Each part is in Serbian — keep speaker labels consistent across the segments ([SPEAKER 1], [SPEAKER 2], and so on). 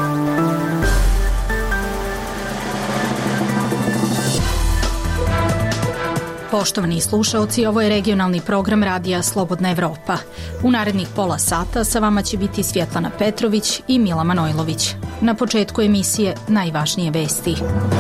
[SPEAKER 1] Poštovani slušaoci, ovo je regionalni program radija Slobodna Evropa. U narednih pola sata sa vama će biti Svjetlana Petrović i Mila Manojlović. Na početku emisije najvažnije vesti.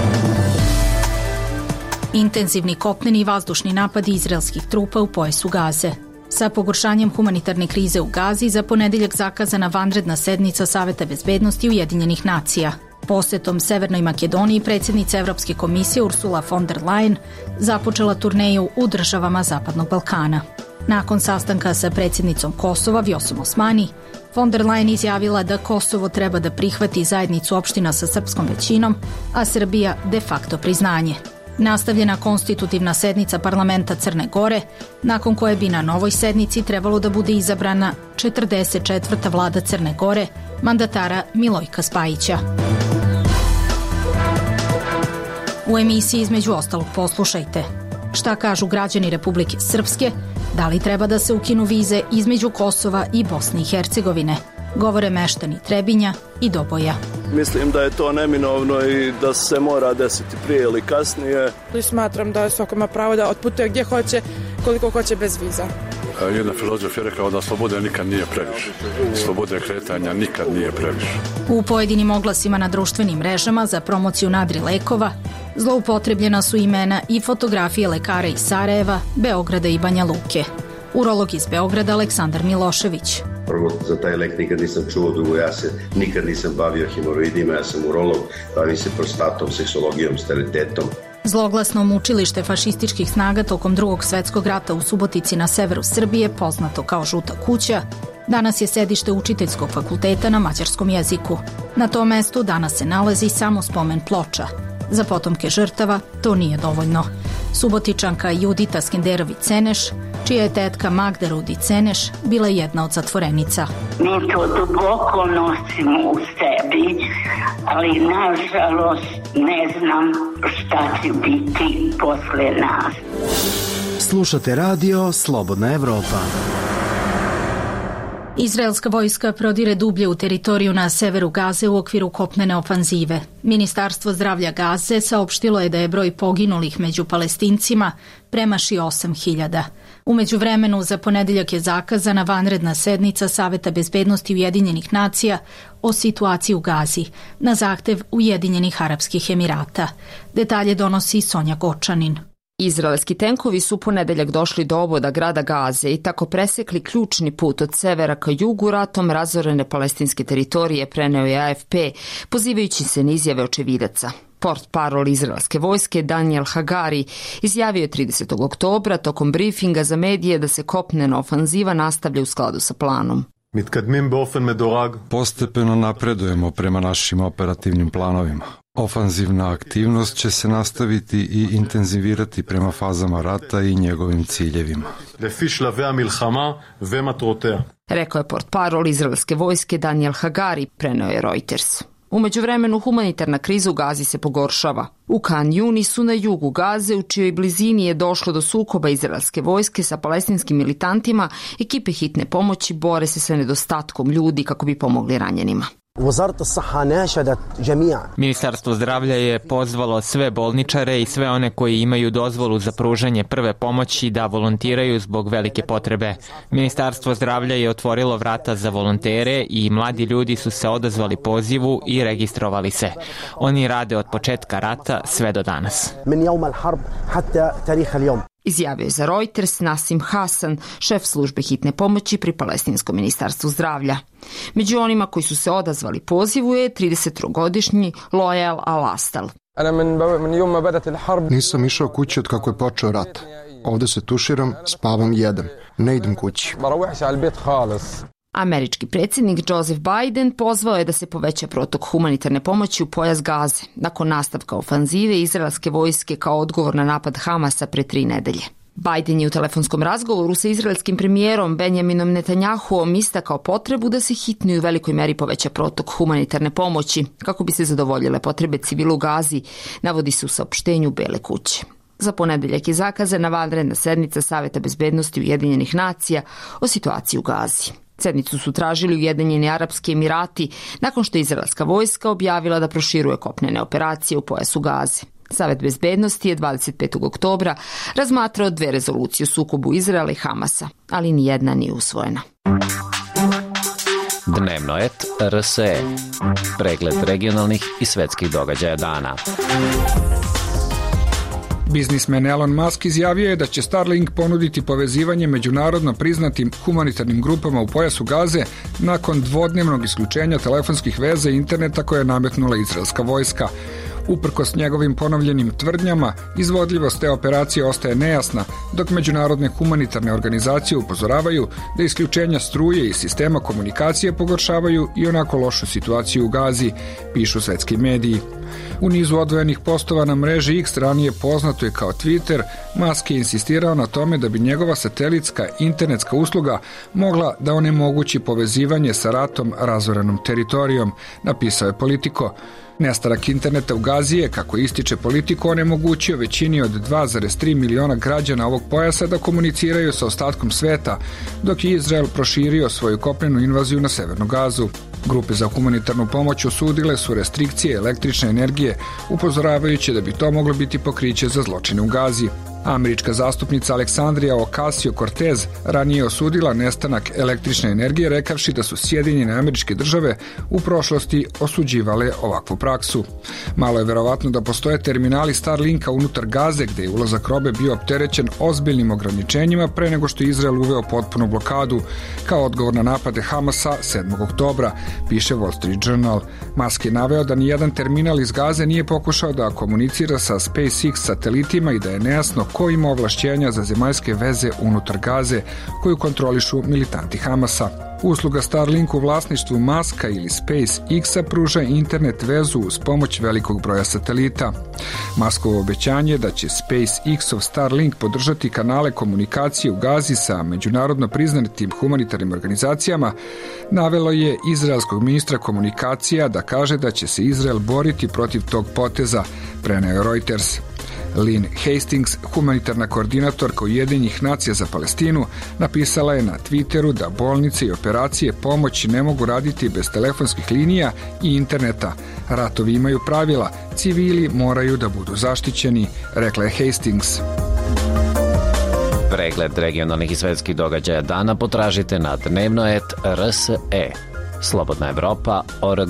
[SPEAKER 1] Intenzivni kopneni i vazdušni napadi izraelskih trupa u pojasu Gaze. Sa pogoršanjem humanitarne krize u Gazi za ponedeljak zakazana vanredna sednica Saveta bezbednosti Ujedinjenih nacija. Posetom Severnoj Makedoniji predsjednica Evropske komisije Ursula von der Leyen započela turneju u državama Zapadnog Balkana. Nakon sastanka sa predsjednicom Kosova Vjosom Osmani, von der Leyen izjavila da Kosovo treba da prihvati zajednicu opština sa srpskom većinom, a Srbija de facto priznanje. Nastavljena konstitutivna sednica parlamenta Crne Gore, nakon koje bi na novoj sednici trebalo da bude izabrana 44. vlada Crne Gore, mandatara Milojka Spajića. U emisiji između ostalog poslušajte šta kažu građani Republike Srpske, da li treba da se ukinu vize između Kosova i Bosne i Hercegovine, govore meštani Trebinja i Doboja.
[SPEAKER 2] Mislim da je to neminovno i da se mora desiti prije ili kasnije.
[SPEAKER 3] Smatram da svako ima pravo da otputuje gdje hoće, koliko hoće bez viza.
[SPEAKER 4] Jedna filozof je rekao da slobode nikad nije previše. Slobode kretanja nikad nije previše.
[SPEAKER 1] U pojedinim oglasima na društvenim mrežama za promociju nadri lekova zloupotrebljena su imena i fotografije lekara iz Sarajeva, Beograda i Banja Luke. Urolog iz Beograda Aleksandar Milošević.
[SPEAKER 5] Prvo, za taj lek nikad nisam čuo, drugo, ja se nikad nisam bavio hemoroidima, ja sam urolog, bavim se prostatom, seksologijom, sterilitetom.
[SPEAKER 1] Zloglasno mučilište fašističkih snaga tokom Drugog svjetskog rata u Subotici na severu Srbije, poznato kao Žuta kuća, danas je sedište Učiteljskog fakulteta na mađarskom jeziku. Na tom mestu danas se nalazi samo spomen ploča. Za potomke žrtava to nije dovoljno. Subotičanka Judita Skenderović-Ceneš, čija je tetka Magda Rudi-Ceneš, bila jedna od zatvorenica.
[SPEAKER 6] Mi to duboko nosimo u sebi, ali nažalost ne znam šta će biti posle nas.
[SPEAKER 7] Slušate radio Slobodna Evropa.
[SPEAKER 1] Izraelska vojska prodire dublje u teritoriju na severu Gaze u okviru kopnene ofanzive. Ministarstvo zdravlja Gaze saopštilo je da je broj poginulih među Palestincima premašio 8.000. U međuvremenu za ponedeljak je zakazana vanredna sednica Saveta bezbednosti Ujedinjenih nacija o situaciji u Gazi na zahtev Ujedinjenih Arapskih Emirata. Detalje donosi Sonja Gočanin.
[SPEAKER 8] Izraelski tenkovi su ponedeljak došli do oboda grada Gaze i tako presekli ključni put od severa ka jugu ratom razorene palestinske teritorije, preneo je AFP, pozivajući se na izjave očevidaca. Portparol izraelske vojske Daniel Hagari izjavio je 30. oktobra tokom briefinga za medije da se kopnena ofanziva nastavlja u skladu sa planom.
[SPEAKER 9] Postepeno napredujemo prema našim operativnim planovima. Ofanzivna aktivnost će se nastaviti i intenzivirati prema fazama rata i njegovim ciljevima.
[SPEAKER 8] Rekao je portparol izraelske vojske Daniel Hagari, preneo je Reuters. U međuvremenu humanitarna kriza u Gazi se pogoršava. U Khan Yunisu na jugu Gaze, u čijoj blizini je došlo do sukoba izraelske vojske sa palestinskim militantima, ekipe hitne pomoći bore se sa nedostatkom ljudi kako bi pomogli ranjenima.
[SPEAKER 10] Ministarstvo zdravlja je pozvalo sve bolničare i sve one koji imaju dozvolu za pružanje prve pomoći da volontiraju zbog velike potrebe. Ministarstvo zdravlja je otvorilo vrata za volontere i mladi ljudi su se odazvali pozivu i registrovali se. Oni rade od početka rata sve do danas.
[SPEAKER 8] Izjavio je za Reuters Nasim Hasan, šef službe hitne pomoći pri Palestinskom ministarstvu zdravlja. Među onima koji su se odazvali pozivu je 33-godišnji Loyal Al-Astal.
[SPEAKER 11] Nisam išao kući od kako je počeo rat. Ovdje se tuširam, spavam, jedem. Ne idem kući.
[SPEAKER 8] Američki predsjednik Joseph Biden pozvao je da se poveća protok humanitarne pomoći u pojas Gaze nakon nastavka ofanzive izraelske vojske kao odgovor na napad Hamasa pre 3 nedelje. Biden je u telefonskom razgovoru sa izraelskim premijerom Benjaminom Netanjahuom istakao potrebu da se hitno i u velikoj meri poveća protok humanitarne pomoći kako bi se zadovoljile potrebe civila u Gazi, navodi se u saopštenju Bele kuće. Za ponedeljak je zakazana vanredna sednica Saveta bezbednosti Ujedinjenih nacija o situaciji u Gazi. Sednicu su tražili Ujedinjeni Arapski Emirati nakon što je izraelska vojska objavila da proširuje kopnene operacije u pojasu Gaze. Savet bezbednosti je 25. oktobra razmatrao 2 rezolucije o sukobu Izraela i Hamasa, ali nijedna nije usvojena.
[SPEAKER 12] Dnevno et RSE. Pregled regionalnih i svetskih događaja dana.
[SPEAKER 13] Biznismen Elon Musk izjavio je da će Starlink ponuditi povezivanje međunarodno priznatim humanitarnim grupama u pojasu Gaze nakon dvodnevnog isključenja telefonskih veza i interneta koje je nametnula izraelska vojska. Uprkos njegovim ponovljenim tvrdnjama, izvodljivost te operacije ostaje nejasna, dok međunarodne humanitarne organizacije upozoravaju da isključenja struje i sistema komunikacije pogoršavaju i onako lošu situaciju u Gazi, pišu svetski mediji. U nizu odvojenih postova na mreži X, ranije poznato je kao Twitter, Musk je insistirao na tome da bi njegova satelitska internetska usluga mogla da onemogući povezivanje sa ratom razorenom teritorijom, napisao je Politico. Nestanak interneta u Gazi je, kako ističe Politico, onemogućio većini od 2,3 miliona građana ovog pojasa da komuniciraju sa ostatkom sveta, dok je Izrael proširio svoju kopnenu invaziju na severnu Gazu. Grupe za humanitarnu pomoć osudile su restrikcije električne energije, upozoravajući da bi to moglo biti pokriće za zločine u Gazi. Američka zastupnica Aleksandrija Ocasio-Cortez ranije osudila nestanak električne energije, rekavši da su Sjedinjene Američke Države u prošlosti osuđivale ovakvu praksu. Malo je verovatno da postoje terminali Starlinka unutar Gaze, gde je ulazak robe bio opterećen ozbiljnim ograničenjima pre nego što je Izrael uveo potpunu blokadu, kao odgovor na napade Hamasa 7. oktobra, piše Wall Street Journal. Musk je naveo da nijedan terminal iz Gaze nije pokušao da komunicira sa SpaceX satelitima i da je nejasno ko ima ovlašćenja za zemaljske veze unutar Gaze, koju kontrolišu militanti Hamasa. Usluga Starlink u vlasništvu Muska ili SpaceX-a pruža internet vezu uz pomoć velikog broja satelita. Muskovo obećanje je da će SpaceX-ov Starlink podržati kanale komunikacije u Gazi sa međunarodno priznatim humanitarnim organizacijama navelo je izraelskog ministra komunikacija da kaže da će se Izrael boriti protiv tog poteza, preneo je Reuters. Lynn Hastings, humanitarna koordinatorka Ujedinjenih nacija za Palestinu, napisala je na Twitteru da bolnice i operacije pomoći ne mogu raditi bez telefonskih linija i interneta. Ratovi imaju pravila, civili moraju da budu zaštićeni, rekla je Hastings.
[SPEAKER 12] Pregled regionalnih i svetskih događaja dana potražite na dnevnoet.rse. Slobodna Evropa.org.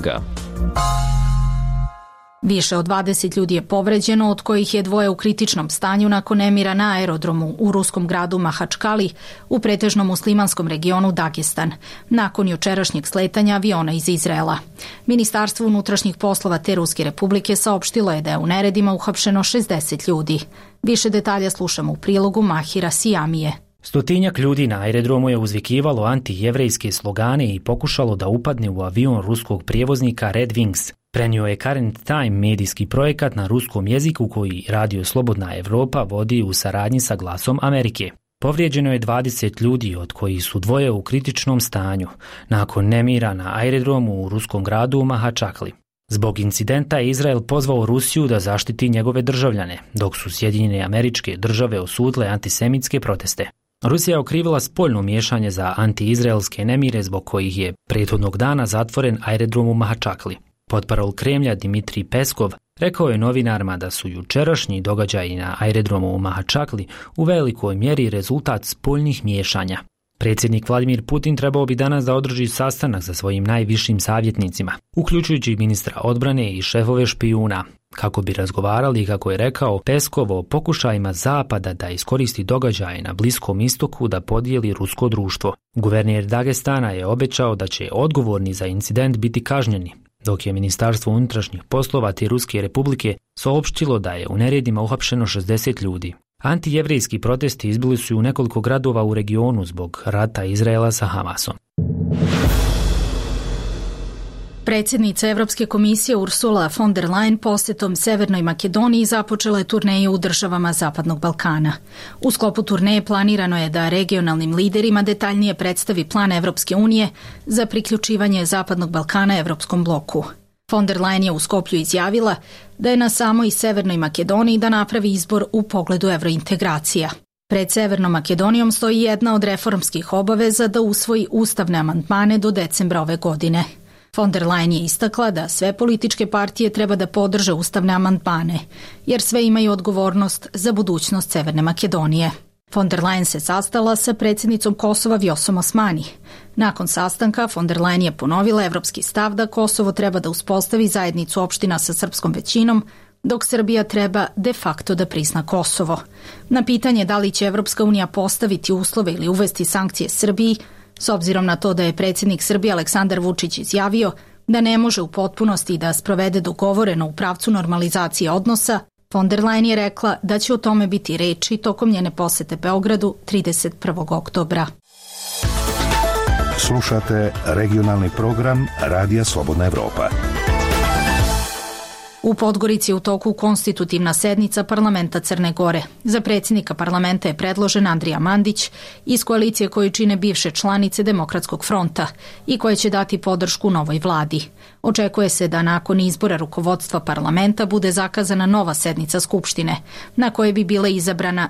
[SPEAKER 1] Više od 20 ljudi je povređeno, od kojih je 2 u kritičnom stanju nakon nemira na aerodromu u ruskom gradu Mahačkali u pretežno muslimanskom regionu Dagestan, nakon jučerašnjeg sletanja aviona iz Izraela. Ministarstvo unutrašnjih poslova te Ruske republike saopštilo je da je u neredima uhapšeno 60 ljudi. Više detalja slušamo u prilogu Mahira Sijamije.
[SPEAKER 14] Stotinjak ljudi na aerodromu je uzvikivalo antijevrejske slogane i pokušalo da upadne u avion ruskog prijevoznika Red Wings. Prenio je Current Time medijski projekat na ruskom jeziku koji Radio Slobodna Evropa vodi u saradnji sa Glasom Amerike. Povrijeđeno je 20 ljudi, od kojih su 2 u kritičnom stanju, nakon nemira na aerodromu u ruskom gradu Mahačakli. Zbog incidenta je Izrael pozvao Rusiju da zaštiti njegove državljane, dok su Sjedinjene Američke Države osudile antisemitske proteste. Rusija je okrivila spoljno miješanje za antiizraelske nemire zbog kojih je prethodnog dana zatvoren aerodrom u Mahačakli. Potparol Kremlja Dimitrij Peskov rekao je novinarima da su jučerašnji događaji na aerodromu u Mahačakli u velikoj mjeri rezultat spoljnih miješanja. Predsjednik Vladimir Putin trebao bi danas da održi sastanak sa svojim najvišim savjetnicima, uključujući ministra odbrane i šefove špijuna, kako bi razgovarali, kako je rekao Peskov, o pokušajima Zapada da iskoristi događaje na Bliskom istoku da podijeli rusko društvo. Guverner Dagestana je obećao da će odgovorni za incident biti kažnjeni, dok je Ministarstvo unutrašnjih poslova te Ruske republike saopštilo da je u neredima uhapšeno 60 ljudi. Antijevrejski protesti izbili su u nekoliko gradova u regionu zbog rata Izraela sa Hamasom.
[SPEAKER 1] Predsjednica Evropske komisije Ursula von der Leyen posjetom Severnoj Makedoniji započela je turneju u državama Zapadnog Balkana. U sklopu turneje planirano je da regionalnim liderima detaljnije predstavi plan Evropske unije za priključivanje Zapadnog Balkana Evropskom bloku. Von der Leyen je u Skoplju izjavila da je na samoj Severnoj Makedoniji da napravi izbor u pogledu evrointegracija. Pred Severnom Makedonijom stoji jedna od reformskih obaveza da usvoji ustavne amandmane do decembra ove godine. Von der Leyen je istakla da sve političke partije treba da podrže ustavne amandmane, jer sve imaju odgovornost za budućnost Severne Makedonije. Von der Leyen se sastala sa predsjednicom Kosova Vjosom Osmani. Nakon sastanka, von der Leyen je ponovila evropski stav da Kosovo treba da uspostavi zajednicu opština sa srpskom većinom, dok Srbija treba de facto da prizna Kosovo. Na pitanje da li će Evropska unija postaviti uslove ili uvesti sankcije Srbiji, s obzirom na to da je predsjednik Srbije Aleksandar Vučić izjavio da ne može u potpunosti da sprovede dogovoreno u pravcu normalizacije odnosa, von der Leyen je rekla da će o tome biti reči tokom njene posete Beogradu 31. oktobra.
[SPEAKER 15] Slušate regionalni program Radija Slobodna Evropa.
[SPEAKER 1] U Podgorici je u toku konstitutivna sednica parlamenta Crne Gore. Za predsjednika parlamenta je predložen Andrija Mandić iz koalicije koju čine bivše članice Demokratskog fronta i koje će dati podršku novoj vladi. Očekuje se da nakon izbora rukovodstva parlamenta bude zakazana nova sednica Skupštine, na kojoj bi bila izabrana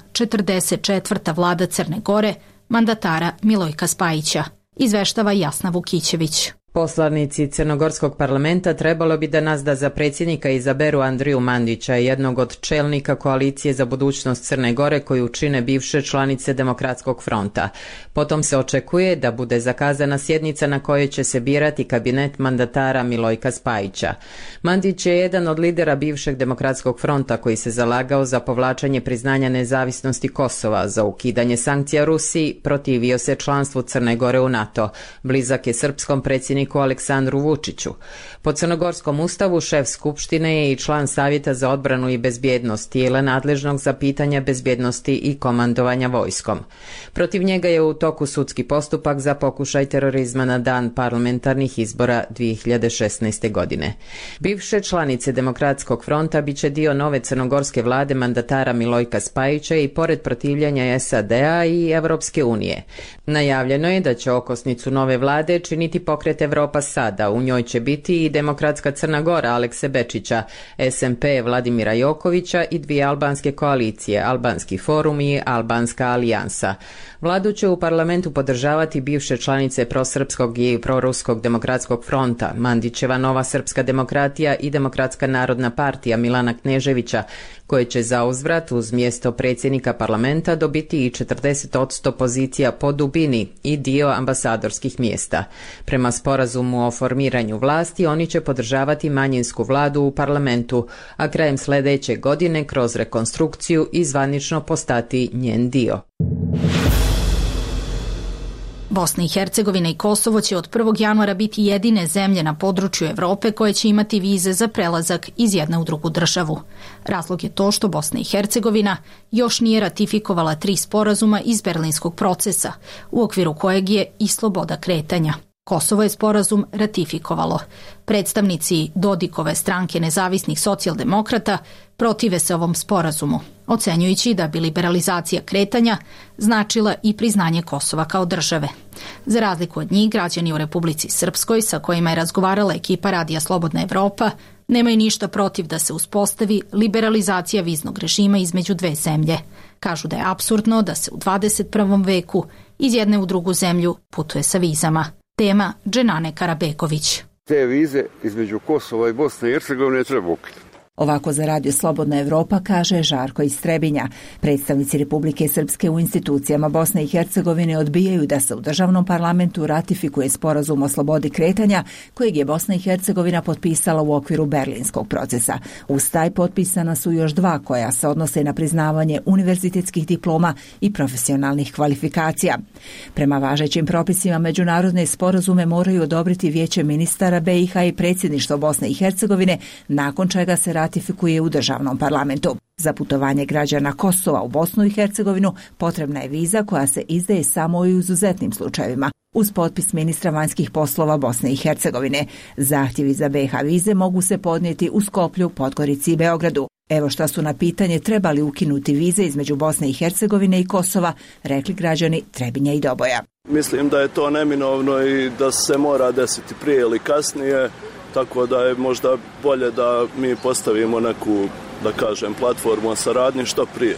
[SPEAKER 1] 44. vlada Crne Gore, mandatara Milojka Spajića, izveštava Jasna Vukićević.
[SPEAKER 16] Poslanici Crnogorskog parlamenta trebalo bi danas da za predsjednika izaberu Andriju Mandića, jednog od čelnika koalicije za budućnost Crne Gore koju čine bivše članice Demokratskog fronta. Potom se očekuje da bude zakazana sjednica na kojoj će se birati kabinet mandatara Milojka Spajića. Mandić je jedan od lidera bivšeg Demokratskog fronta koji se zalagao za povlačenje priznanja nezavisnosti Kosova, za ukidanje sankcija Rusiji, protivio se članstvu Crne Gore u NATO, blizak je srpskom predsjedniku Aleksandru Vučiću. Po crnogorskom ustavu šef Skupštine je i član Savjeta za odbranu i bezbjednost, tijela nadležnog za pitanja bezbjednosti i komandovanja vojskom. Protiv njega je u toku sudski postupak za pokušaj terorizma na dan parlamentarnih izbora 2016. godine. Bivše članice Demokratskog fronta biće dio nove crnogorske vlade mandatara Milojka Spajića i pored protivljenja SAD-a i Evropske unije. Najavljeno je da će okosnicu nove vlade činiti pokret Evropa sada. U njoj će biti i Demokratska Crna Gora Alekse Bečića, SMP Vladimira Jokovića i dvije albanske koalicije, Albanski forum i Albanska alijansa. Vladu će u parlamentu podržavati bivše članice prosrpskog i proruskog Demokratskog fronta, Mandićeva Nova srpska demokratija i Demokratska narodna partija Milana Kneževića, koje će za uzvrat uz mjesto predsjednika parlamenta dobiti i 40% pozicija po dubini i dio ambasadorskih mjesta. Prema sporazumu o formiranju vlasti oni će podržavati manjinsku vladu u parlamentu, a krajem sljedeće godine kroz rekonstrukciju i zvanično postati njen dio.
[SPEAKER 1] Bosna i Hercegovina i Kosovo će od 1. januara biti jedine zemlje na području Evrope koje će imati vize za prelazak iz jedne u drugu državu. Razlog je to što Bosna i Hercegovina još nije ratifikovala 3 sporazuma iz Berlinskog procesa, u okviru kojeg je i sloboda kretanja. Kosovo je sporazum ratifikovalo. Predstavnici Dodikove stranke nezavisnih socijaldemokrata protive se ovom sporazumu, ocenjujući da bi liberalizacija kretanja značila i priznanje Kosova kao države. Za razliku od njih, građani u Republici Srpskoj, sa kojima je razgovarala ekipa Radija Slobodna Evropa, nemaju ništa protiv da se uspostavi liberalizacija viznog režima između dve zemlje. Kažu da je apsurdno da se u 21. veku iz jedne u drugu zemlju putuje sa vizama. Tema Dženane Karabeković.
[SPEAKER 17] Te vize između Kosova i Bosne i Hercegovine treba ukinuti.
[SPEAKER 18] Ovako za Radio Slobodna Evropa kaže Žarko iz Trebinja. Predstavnici Republike Srpske u institucijama Bosne i Hercegovine odbijaju da se u državnom parlamentu ratifikuje sporazum o slobodi kretanja kojeg je Bosna i Hercegovina potpisala u okviru Berlinskog procesa. Uz taj potpisana su još 2 koja se odnose na priznavanje univerzitetskih diploma i profesionalnih kvalifikacija. Prema važećim propisima međunarodne sporazume moraju odobriti Vijeće ministara BiH i predsjedništvo Bosne i Hercegovine, nakon čega se ratifikuje u državnom parlamentu. Za putovanje građana Kosova u Bosnu i Hercegovinu potrebna je viza koja se izdaje samo u izuzetnim slučajevima, uz potpis ministra vanjskih poslova Bosne i Hercegovine. Zahtjevi za BiH vize mogu se podnijeti u Skoplju, Podgorici i Beogradu. Evo šta su na pitanje trebali ukinuti vize između Bosne i Hercegovine i Kosova rekli građani Trebinja i Doboja.
[SPEAKER 2] Mislim da je to neminovno i da se mora desiti prije ili kasnije, tako da je možda bolje da mi postavimo neku, da kažem, platformu o saradnji što prije.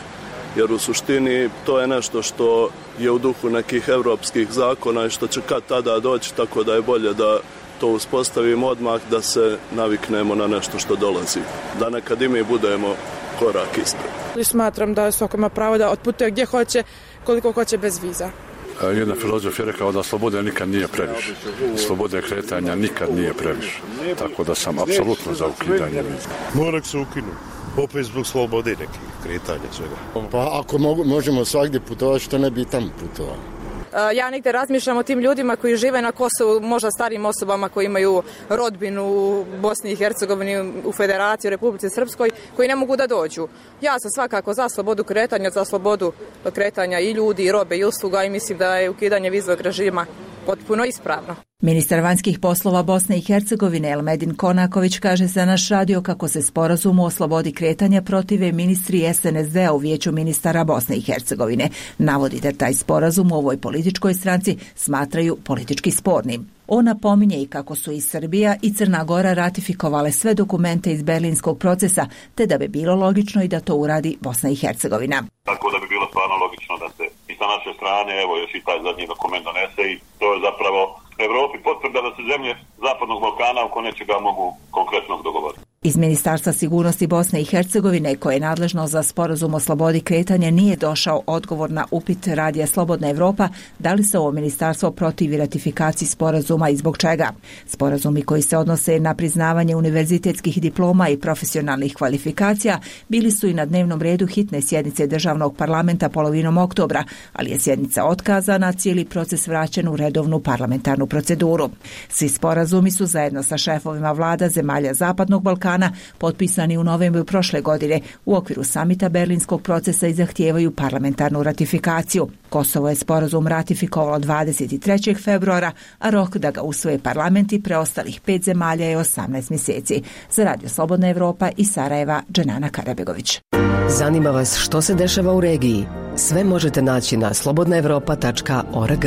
[SPEAKER 2] jer u suštini to je nešto što je u duhu nekih evropskih zakona i što će kad tada doći, tako da je bolje da to uspostavimo odmah, da se naviknemo na nešto što dolazi, da nekad i mi budemo korak ispred.
[SPEAKER 3] Smatram da svako ima pravo da otputuje gdje hoće, koliko hoće bez viza.
[SPEAKER 4] Jedan filozof je rekao da slobode nikad nije previše. Slobode kretanja nikad nije previše. Tako da sam apsolutno za ukidanje viza.
[SPEAKER 19] Mora se ukinu. Opet zbog slobode nekih kretanja svega.
[SPEAKER 20] Pa ako možemo svagdje putovati, što ne bi tamo putovali?
[SPEAKER 3] Ja negdje razmišljam o tim ljudima koji žive na Kosovu, možda starijim osobama koji imaju rodbinu u Bosni i Hercegovini, u Federaciji, u Republici Srpskoj, koji ne mogu da dođu. Ja sam svakako za slobodu kretanja, za slobodu kretanja i ljudi, i robe, i usluga i mislim da je ukidanje vizovog režima potpuno ispravno.
[SPEAKER 18] Ministar vanjskih poslova Bosne i Hercegovine Elmedin Konaković kaže za naš radio kako se sporazumu o slobodi kretanja protive ministri SNSD-a u Vijeću ministara Bosne i Hercegovine. Navodi da taj sporazum u ovoj političkoj stranci smatraju politički spornim. On napominje i kako su i Srbija i Crna Gora ratifikovale sve dokumente iz Berlinskog procesa, te da bi bilo logično i da to uradi Bosna i Hercegovina.
[SPEAKER 21] Tako da bi bilo stvarno logično da se i sa naše strane, evo još i taj zadnji dokument donese i to je zapravo Evropi potvrda da se zemlje Zapadnog Balkana oko nečega mogu konkretno dogovoriti.
[SPEAKER 18] Iz Ministarstva sigurnosti Bosne i Hercegovine, koje je nadležno za sporazum o slobodi kretanja, nije došao odgovor na upit radija Slobodna Evropa da li se ovo ministarstvo protivi ratifikaciji sporazuma i zbog čega. Sporazumi koji se odnose na priznavanje univerzitetskih diploma i profesionalnih kvalifikacija bili su i na dnevnom redu hitne sjednice državnog parlamenta polovinom oktobra, ali je sjednica otkazana, cijeli proces vraćen u redovnu parlamentarnu proceduru. Svi sporazumi su zajedno sa šefovima vlada zemalja Zapadnog Balkana potpisani u novembru prošle godine u okviru samita Berlinskog procesa i zahtijevaju parlamentarnu ratifikaciju. Kosovo je sporazum ratifikovalo 23. februara, a rok da ga usvoje parlamenti preostalih 5 zemalja je 18 mjeseci. Za Radio Slobodna Evropa iz Sarajeva, Dženana Karabegović.
[SPEAKER 22] Zanima vas što se dešava u regiji? Sve možete naći na slobodnaevropa.org.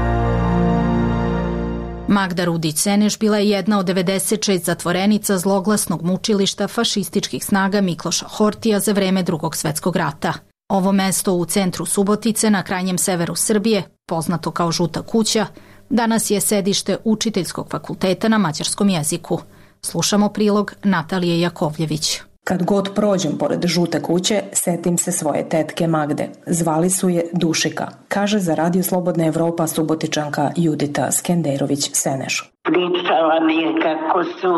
[SPEAKER 1] Magda Rudić-Seneš bila je jedna od 96 zatvorenica zloglasnog mučilišta fašističkih snaga Mikloša Hortija za vreme Drugog svjetskog rata. Ovo mesto u centru Subotice na krajnjem severu Srbije, poznato kao Žuta kuća, danas je sedište Učiteljskog fakulteta na mađarskom jeziku. Slušamo prilog Natalije Jakovljević.
[SPEAKER 23] Kad god prođem pored Žute kuće, setim se svoje tetke Magde. Zvali su je Dušika, kaže za Radio Slobodna Evropa Subotičanka Judita Skenderović-Seneš.
[SPEAKER 6] Pričala mi je kako su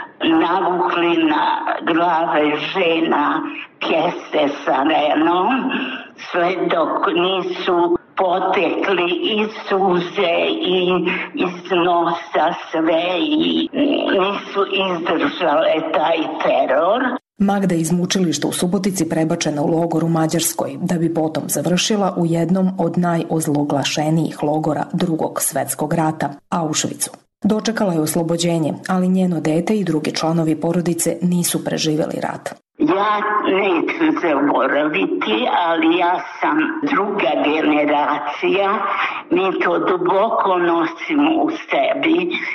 [SPEAKER 6] navukli na glave žena kese sa renom, sve dok nisu potekli i suze i iz nosa sve i nisu izdržale taj teror.
[SPEAKER 23] Magda iz mučilišta u Subotici prebačena u logor u Mađarskoj, da bi potom završila u jednom od najozloglašenijih logora Drugog svjetskog rata, Auschwitzu. Dočekala je oslobođenje, ali njeno dete i drugi članovi porodice nisu preživjeli rat.
[SPEAKER 6] Ja neću zaboraviti, ali ja sam druga generacija, mi to duboko nosimo u sebi,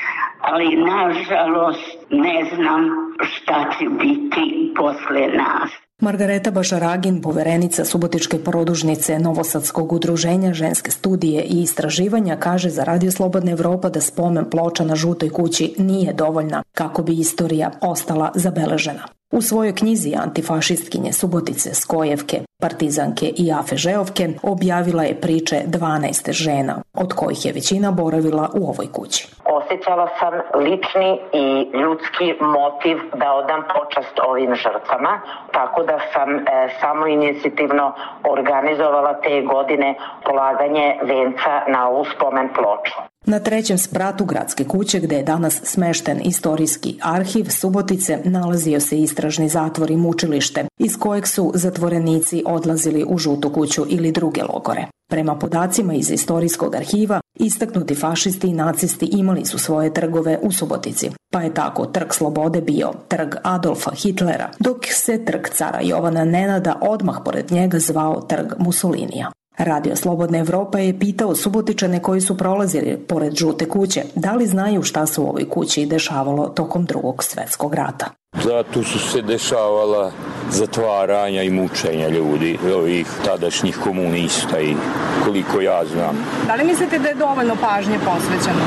[SPEAKER 6] ali nažalost ne znam šta će biti posle nas.
[SPEAKER 23] Margareta Bašaragin, poverenica Subotičke produžnice Novosadskog udruženja ženske studije i istraživanja, kaže za Radio Slobodna Evropa da spomen ploča na Žutoj kući nije dovoljna kako bi istorija ostala zabeležena. U svojoj knjizi Antifašistkinje Subotice, Skojevke, Partizanke i Afe Žeovke objavila je priče 12 žena, od kojih je većina boravila u ovoj kući.
[SPEAKER 24] Osjećala sam lični i ljudski motiv da odam počast ovim žrtvama, tako da sam samoinicijativno organizovala te godine polaganje venca na ovu spomen ploču.
[SPEAKER 23] Na 3. spratu gradske kuće, gde je danas smešten istorijski arhiv Subotice, nalazio se istražni zatvor i mučilište, iz kojeg su zatvorenici odlazili u Žutu kuću ili druge logore. Prema podacima iz istorijskog arhiva, istaknuti fašisti i nacisti imali su svoje trgove u Subotici, pa je tako Trg Slobode bio Trg Adolfa Hitlera, dok se Trg cara Jovana Nenada odmah pored njega zvao Trg Mussolinija. Radio Slobodna Evropa je pitao Subotičane koji su prolazili pored Žute kuće da li znaju šta se u ovoj kući dešavalo tokom Drugog svjetskog rata.
[SPEAKER 25] Tu su se dešavala
[SPEAKER 5] zatvaranja i mučenja ljudi, ovih tadašnjih komunista i koliko ja znam.
[SPEAKER 7] Da li mislite da je dovoljno pažnje posvećeno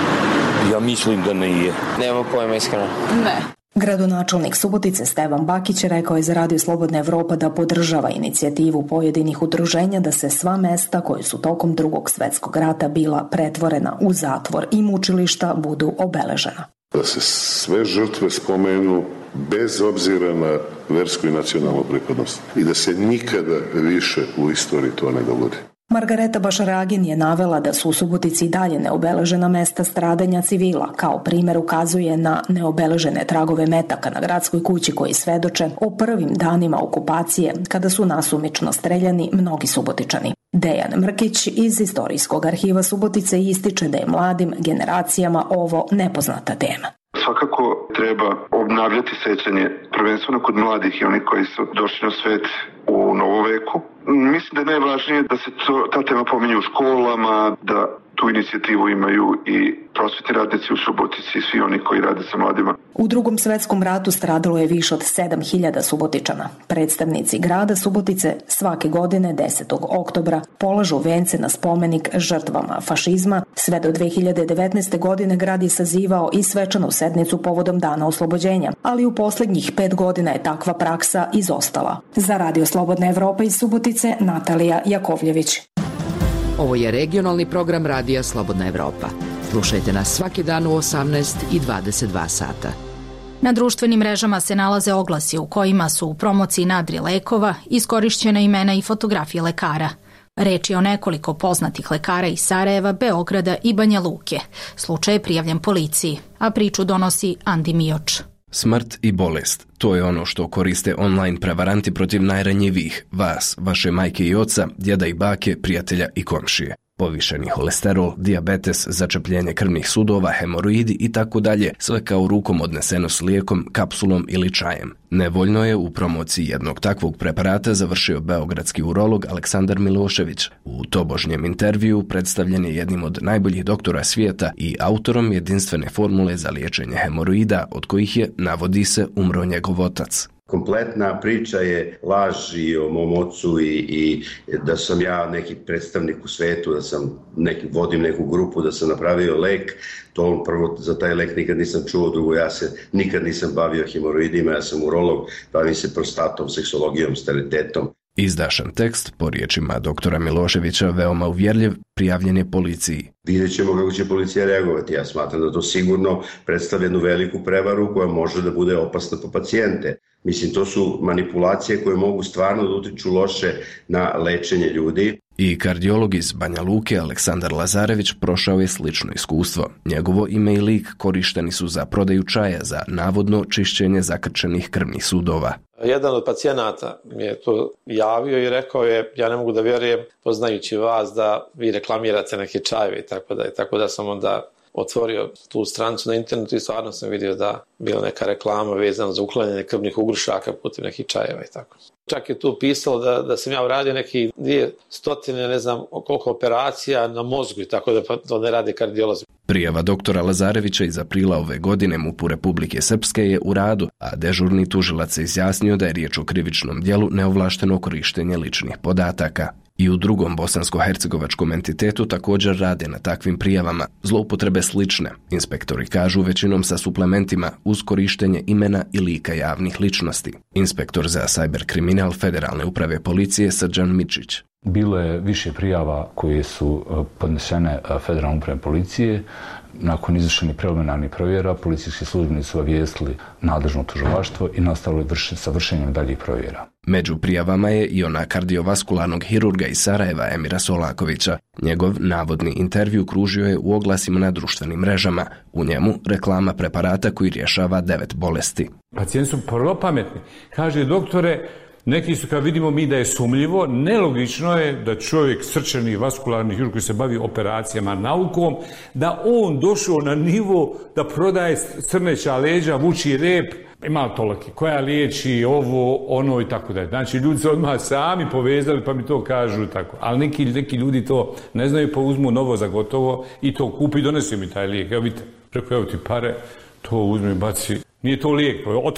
[SPEAKER 7] tome?
[SPEAKER 5] Ja mislim da nije.
[SPEAKER 9] Nemam pojma iskreno.
[SPEAKER 7] Ne.
[SPEAKER 23] Gradonačelnik Subotice Stevan Bakić rekao je za Radio Slobodna Evropa da podržava inicijativu pojedinih udruženja da se sva mesta koje su tokom Drugog svjetskog rata bila pretvorena u zatvor i mučilišta budu obeležena.
[SPEAKER 10] Da se sve žrtve spomenu bez obzira na versku i nacionalnu pripadnost i da se nikada više u istoriji to ne dogodi.
[SPEAKER 23] Margareta Bašaragin je navela da su u Subotici i dalje neobeležena mesta stradanja civila. Kao primjer ukazuje na neobeležene tragove metaka na gradskoj kući koji svedoče o prvim danima okupacije kada su nasumično streljani mnogi Subotičani. Dejan Mrkić iz Istorijskog arhiva Subotice ističe da je mladim generacijama ovo nepoznata tema.
[SPEAKER 25] Svakako treba obnavljati sećanje prvenstveno kod mladih i onih koji su došli na svet u novoveku. Mislim da je najvažnije da se ta tema pominje u školama, da tu inicijativu imaju i prosvetni radnici u Subotici i svi oni koji rade sa mladima.
[SPEAKER 23] U Drugom svjetskom ratu stradalo je više od 7.000 Subotičana. Predstavnici grada Subotice svake godine 10. oktobra polažu vence na spomenik žrtvama fašizma. Sve do 2019. godine grad je sazivao i svečanu sednicu povodom Dana oslobođenja, ali u posljednjih 5 godina je takva praksa izostala. Za Radio Slobodna Evropa iz Subotice, Natalija Jakovljević.
[SPEAKER 22] Ovo je regionalni program Radija Slobodna Evropa. Slušajte nas svaki dan u 18 i 22 sata.
[SPEAKER 1] Na društvenim mrežama se nalaze oglasi u kojima su u promociji nadri lekova iskorišćena imena i fotografije lekara. Reč je o nekoliko poznatih lekara iz Sarajeva, Beograda i Banja Luke. Slučaj je prijavljen policiji, a priču donosi Andi Mioč.
[SPEAKER 26] Smrt i bolest, to je ono što koriste online prevaranti protiv najranjivijih, vas, vaše majke i oca, djeda i bake, prijatelja i komšije. Povišeni holesterol, dijabetes, začepljenje krvnih sudova, hemoroidi i tako dalje, sve kao rukom odneseno s lijekom, kapsulom ili čajem. Nevoljno je u promociji jednog takvog preparata završio beogradski urolog Aleksandar Milošević. U tobožnjem intervju predstavljen je jednim od najboljih doktora svijeta i autorom jedinstvene formule za liječenje hemoroida, od kojih je, navodi se, umro njegov otac.
[SPEAKER 27] Kompletna priča je laž i o mom ocu i da sam ja neki predstavnik u svetu, da sam vodim neku grupu, da sam napravio lek. To prvo, za taj lek nikad nisam čuo, drugo, ja se nikad nisam bavio hemoroidima, ja sam urolog, bavim se prostatom, seksologijom, sterilitetom.
[SPEAKER 26] Izdašan tekst, po riječima doktora Miloševića, veoma uvjerljiv, prijavljen je policiji.
[SPEAKER 27] Vidjet ćemo kako će policija reagovati. Ja smatram da to sigurno predstavlja jednu veliku prevaru koja može da bude opasna po pacijente. Mislim, to su manipulacije koje mogu stvarno da utiču loše na lečenje ljudi.
[SPEAKER 26] I kardiolog iz Banja Luke Aleksandar Lazarević prošao je slično iskustvo. Njegovo ime i lik korišteni su za prodaju čaja za navodno čišćenje zakrčenih krvnih sudova.
[SPEAKER 28] Jedan od pacijenata mi je to javio i rekao je, ja ne mogu da vjerujem, poznajući vas, da vi reklamirate neke čajeve i tako da. Tako da sam onda otvorio tu stranicu na internetu i stvarno sam vidio da bila neka reklama vezana za uklanjanje krvnih ugrušaka putem nekih čajeva i tako. Čak je tu pisalo da sam ja uradio neki 200, ne znam koliko operacija na mozgu i tako da to ne rade kardiolozi.
[SPEAKER 26] Prijava doktora Lazarevića iz aprila ove godine MUP-u Republike Srpske je u radu, a dežurni tužilac se izjasnio da je riječ o krivičnom djelu neovlašteno korištenje ličnih podataka. I u drugom bosansko-hercegovačkom entitetu također rade na takvim prijavama. Zloupotrebe slične, inspektori kažu, većinom sa suplementima uz korištenje imena i lika javnih ličnosti. Inspektor za cyber kriminal Federalne uprave policije Srđan Mičić.
[SPEAKER 29] Bilo je više prijava koje su podnesene Federalne uprave policije. Nakon izvršenih preliminarnih provjera, policijski službenici su obavijestili nadležno tužilaštvo i nastavili sa vršenjem daljih provjera.
[SPEAKER 26] Među prijavama je i ona kardiovaskularnog hirurga iz Sarajeva Emira Solakovića. Njegov navodni intervju kružio je u oglasima na društvenim mrežama. U njemu reklama preparata koji rješava 9 bolesti.
[SPEAKER 30] Pacijenti su vrlo pametni. Kaže, doktore, neki su, kad vidimo mi da je sumljivo, nelogično je da čovjek srčani vaskularni hirurg koji se bavi operacijama naukom, da on došao na nivo da prodaje crneća leđa, vuči rep, ima toliki, koja liječi ovo, ono i tako dalje. Znači, ljudi se odmah sami povezali pa mi to kažu tako. Ali neki ljudi to ne znaju, pa uzmu novo za gotovo i to kupi i donesu mi taj lijek. Evo vidite, preko evo ti pare, to uzmi i baci. Nije to lijek, to je otrov.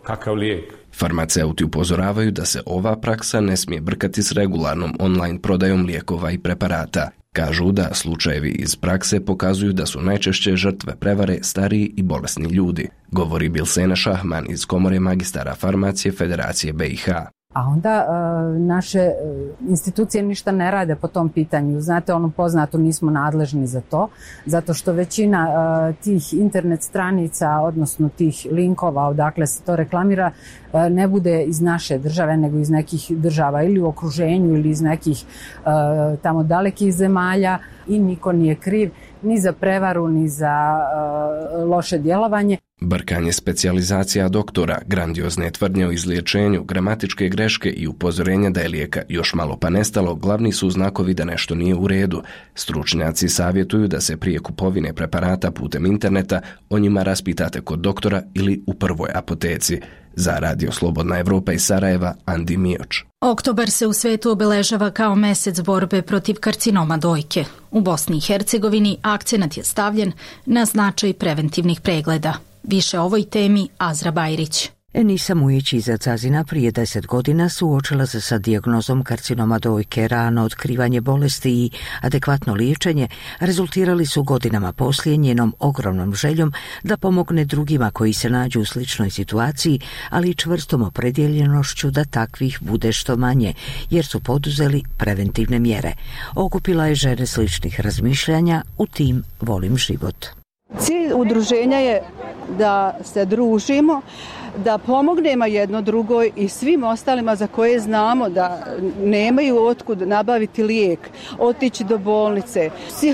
[SPEAKER 30] kakav lijek.
[SPEAKER 26] Farmaceuti upozoravaju da se ova praksa ne smije brkati s regularnom online prodajom lijekova i preparata. Kažu da slučajevi iz prakse pokazuju da su najčešće žrtve prevare stariji i bolesni ljudi, govori Bilsena Šahman iz Komore magistara farmacije Federacije BiH.
[SPEAKER 2] A onda naše institucije ništa ne rade po tom pitanju. Znate, ono poznato, nismo nadležni za to, zato što većina tih internet stranica, odnosno tih linkova odakle se to reklamira, ne bude iz naše države, nego iz nekih država ili u okruženju ili iz nekih tamo dalekih zemalja i niko nije kriv ni za prevaru, ni za loše djelovanje.
[SPEAKER 26] Brkanje specijalizacija doktora, grandiozne tvrdnje o izliječenju, gramatičke greške i upozorenja da je lijeka još malo pa nestalo glavni su znakovi da nešto nije u redu. Stručnjaci savjetuju da se prije kupovine preparata putem interneta o njima raspitate kod doktora ili u prvoj apoteci. Za Radio Slobodna Evropa iz Sarajeva, Andi Mioč.
[SPEAKER 1] Oktobar se u svetu obeležava kao mesec borbe protiv karcinoma dojke. U Bosni i Hercegovini akcenat je stavljen na značaj preventivnih pregleda. Više o ovoj temi Azra Bajrić.
[SPEAKER 8] Enisa Mujić iz Cazina prije 10 godina suočila se sa dijagnozom karcinoma dojke. Rano otkrivanje bolesti i adekvatno liječenje rezultirali su godinama poslije njenom ogromnom željom da pomogne drugima koji se nađu u sličnoj situaciji, ali i čvrstom opredjeljenošću da takvih bude što manje, jer su poduzeli preventivne mjere. Okupila je žene sličnih razmišljanja u tim Volim život.
[SPEAKER 7] Cilj udruženja je da se družimo, da pomognemo jedno drugoj i svim ostalima za koje znamo da nemaju otkud nabaviti lijek, otići do bolnice,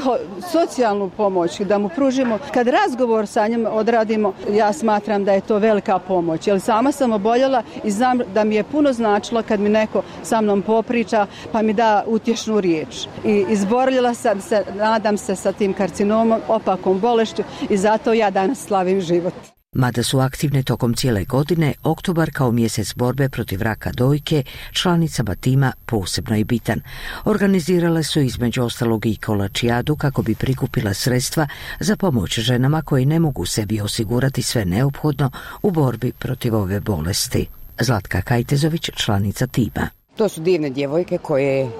[SPEAKER 7] socijalnu pomoć, da mu pružimo. Kad razgovor sa njim odradimo, ja smatram da je to velika pomoć. Jer sama sam oboljela i znam da mi je puno značilo kad mi neko sa mnom popriča pa mi da utješnu riječ. I izborila sam se, nadam se, sa tim karcinomom, opakom bolešću i zato ja danas slavim život.
[SPEAKER 8] Mada su aktivne tokom cijele godine, oktobar kao mjesec borbe protiv raka dojke članicama tima posebno je bitan. Organizirale su između ostalog i kolačijadu kako bi prikupila sredstva za pomoć ženama koji ne mogu sebi osigurati sve neophodno u borbi protiv ove bolesti. Zlatka Kajtezović, članica tima.
[SPEAKER 9] To su divne djevojke koje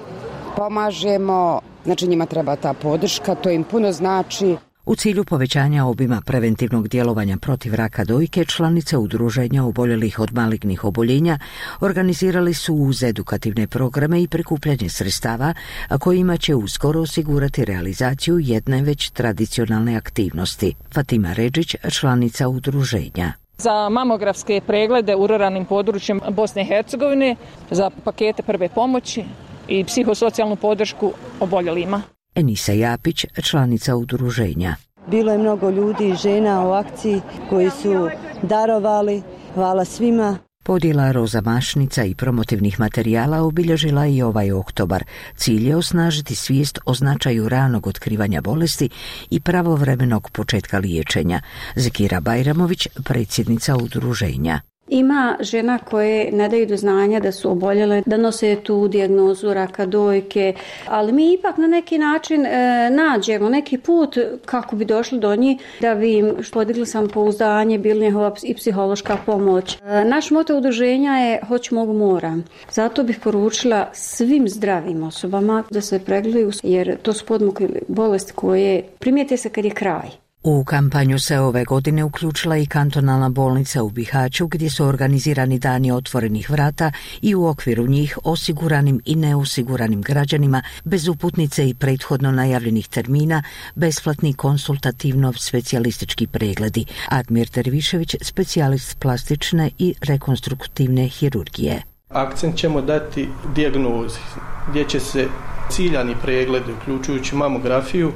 [SPEAKER 9] pomažemo, znači njima treba ta podrška, to im puno znači.
[SPEAKER 8] U cilju povećanja obima preventivnog djelovanja protiv raka dojke, članice udruženja oboljelih od malignih oboljenja organizirali su uz edukativne programe i prikupljanje sredstava, a kojima će uskoro osigurati realizaciju jedne već tradicionalne aktivnosti. Fatima Redžić, članica udruženja.
[SPEAKER 11] Za mamografske preglede u ruralnim područjem Bosne i Hercegovine, za pakete prve pomoći i psihosocijalnu podršku oboljelima.
[SPEAKER 8] Enisa Japić, članica udruženja.
[SPEAKER 12] Bilo je mnogo ljudi i žena u akciji koji su darovali. Hvala svima.
[SPEAKER 8] Podjela roza mašnica i promotivnih materijala obilježila i ovaj oktobar. Cilj je osnažiti svijest o značaju ranog otkrivanja bolesti i pravovremenog početka liječenja. Zekira Bajramović, predsjednica udruženja.
[SPEAKER 13] Ima žena koje ne daju do znanja da su oboljele, da nose tu dijagnozu raka dojke, ali mi ipak na neki način nađemo neki put kako bi došli do njih, da bi im podigli samopouzdanje, bili njihova i psihološka pomoć. Naš moto udruženja je hoć, mogu, moram. Zato bih poručila svim zdravim osobama da se pregledaju, jer to su podmukle bolesti koje primijete se kad je kraj.
[SPEAKER 8] U kampanju se ove godine uključila i kantonalna bolnica u Bihaću, gdje su organizirani dani otvorenih vrata i u okviru njih osiguranim i neosiguranim građanima bez uputnice i prethodno najavljenih termina besplatni konsultativno-specijalistički pregledi. Admir Dervišević, specijalist plastične i rekonstruktivne hirurgije.
[SPEAKER 14] Akcent ćemo dati dijagnozi, gdje će se ciljani pregledi, uključujući mamografiju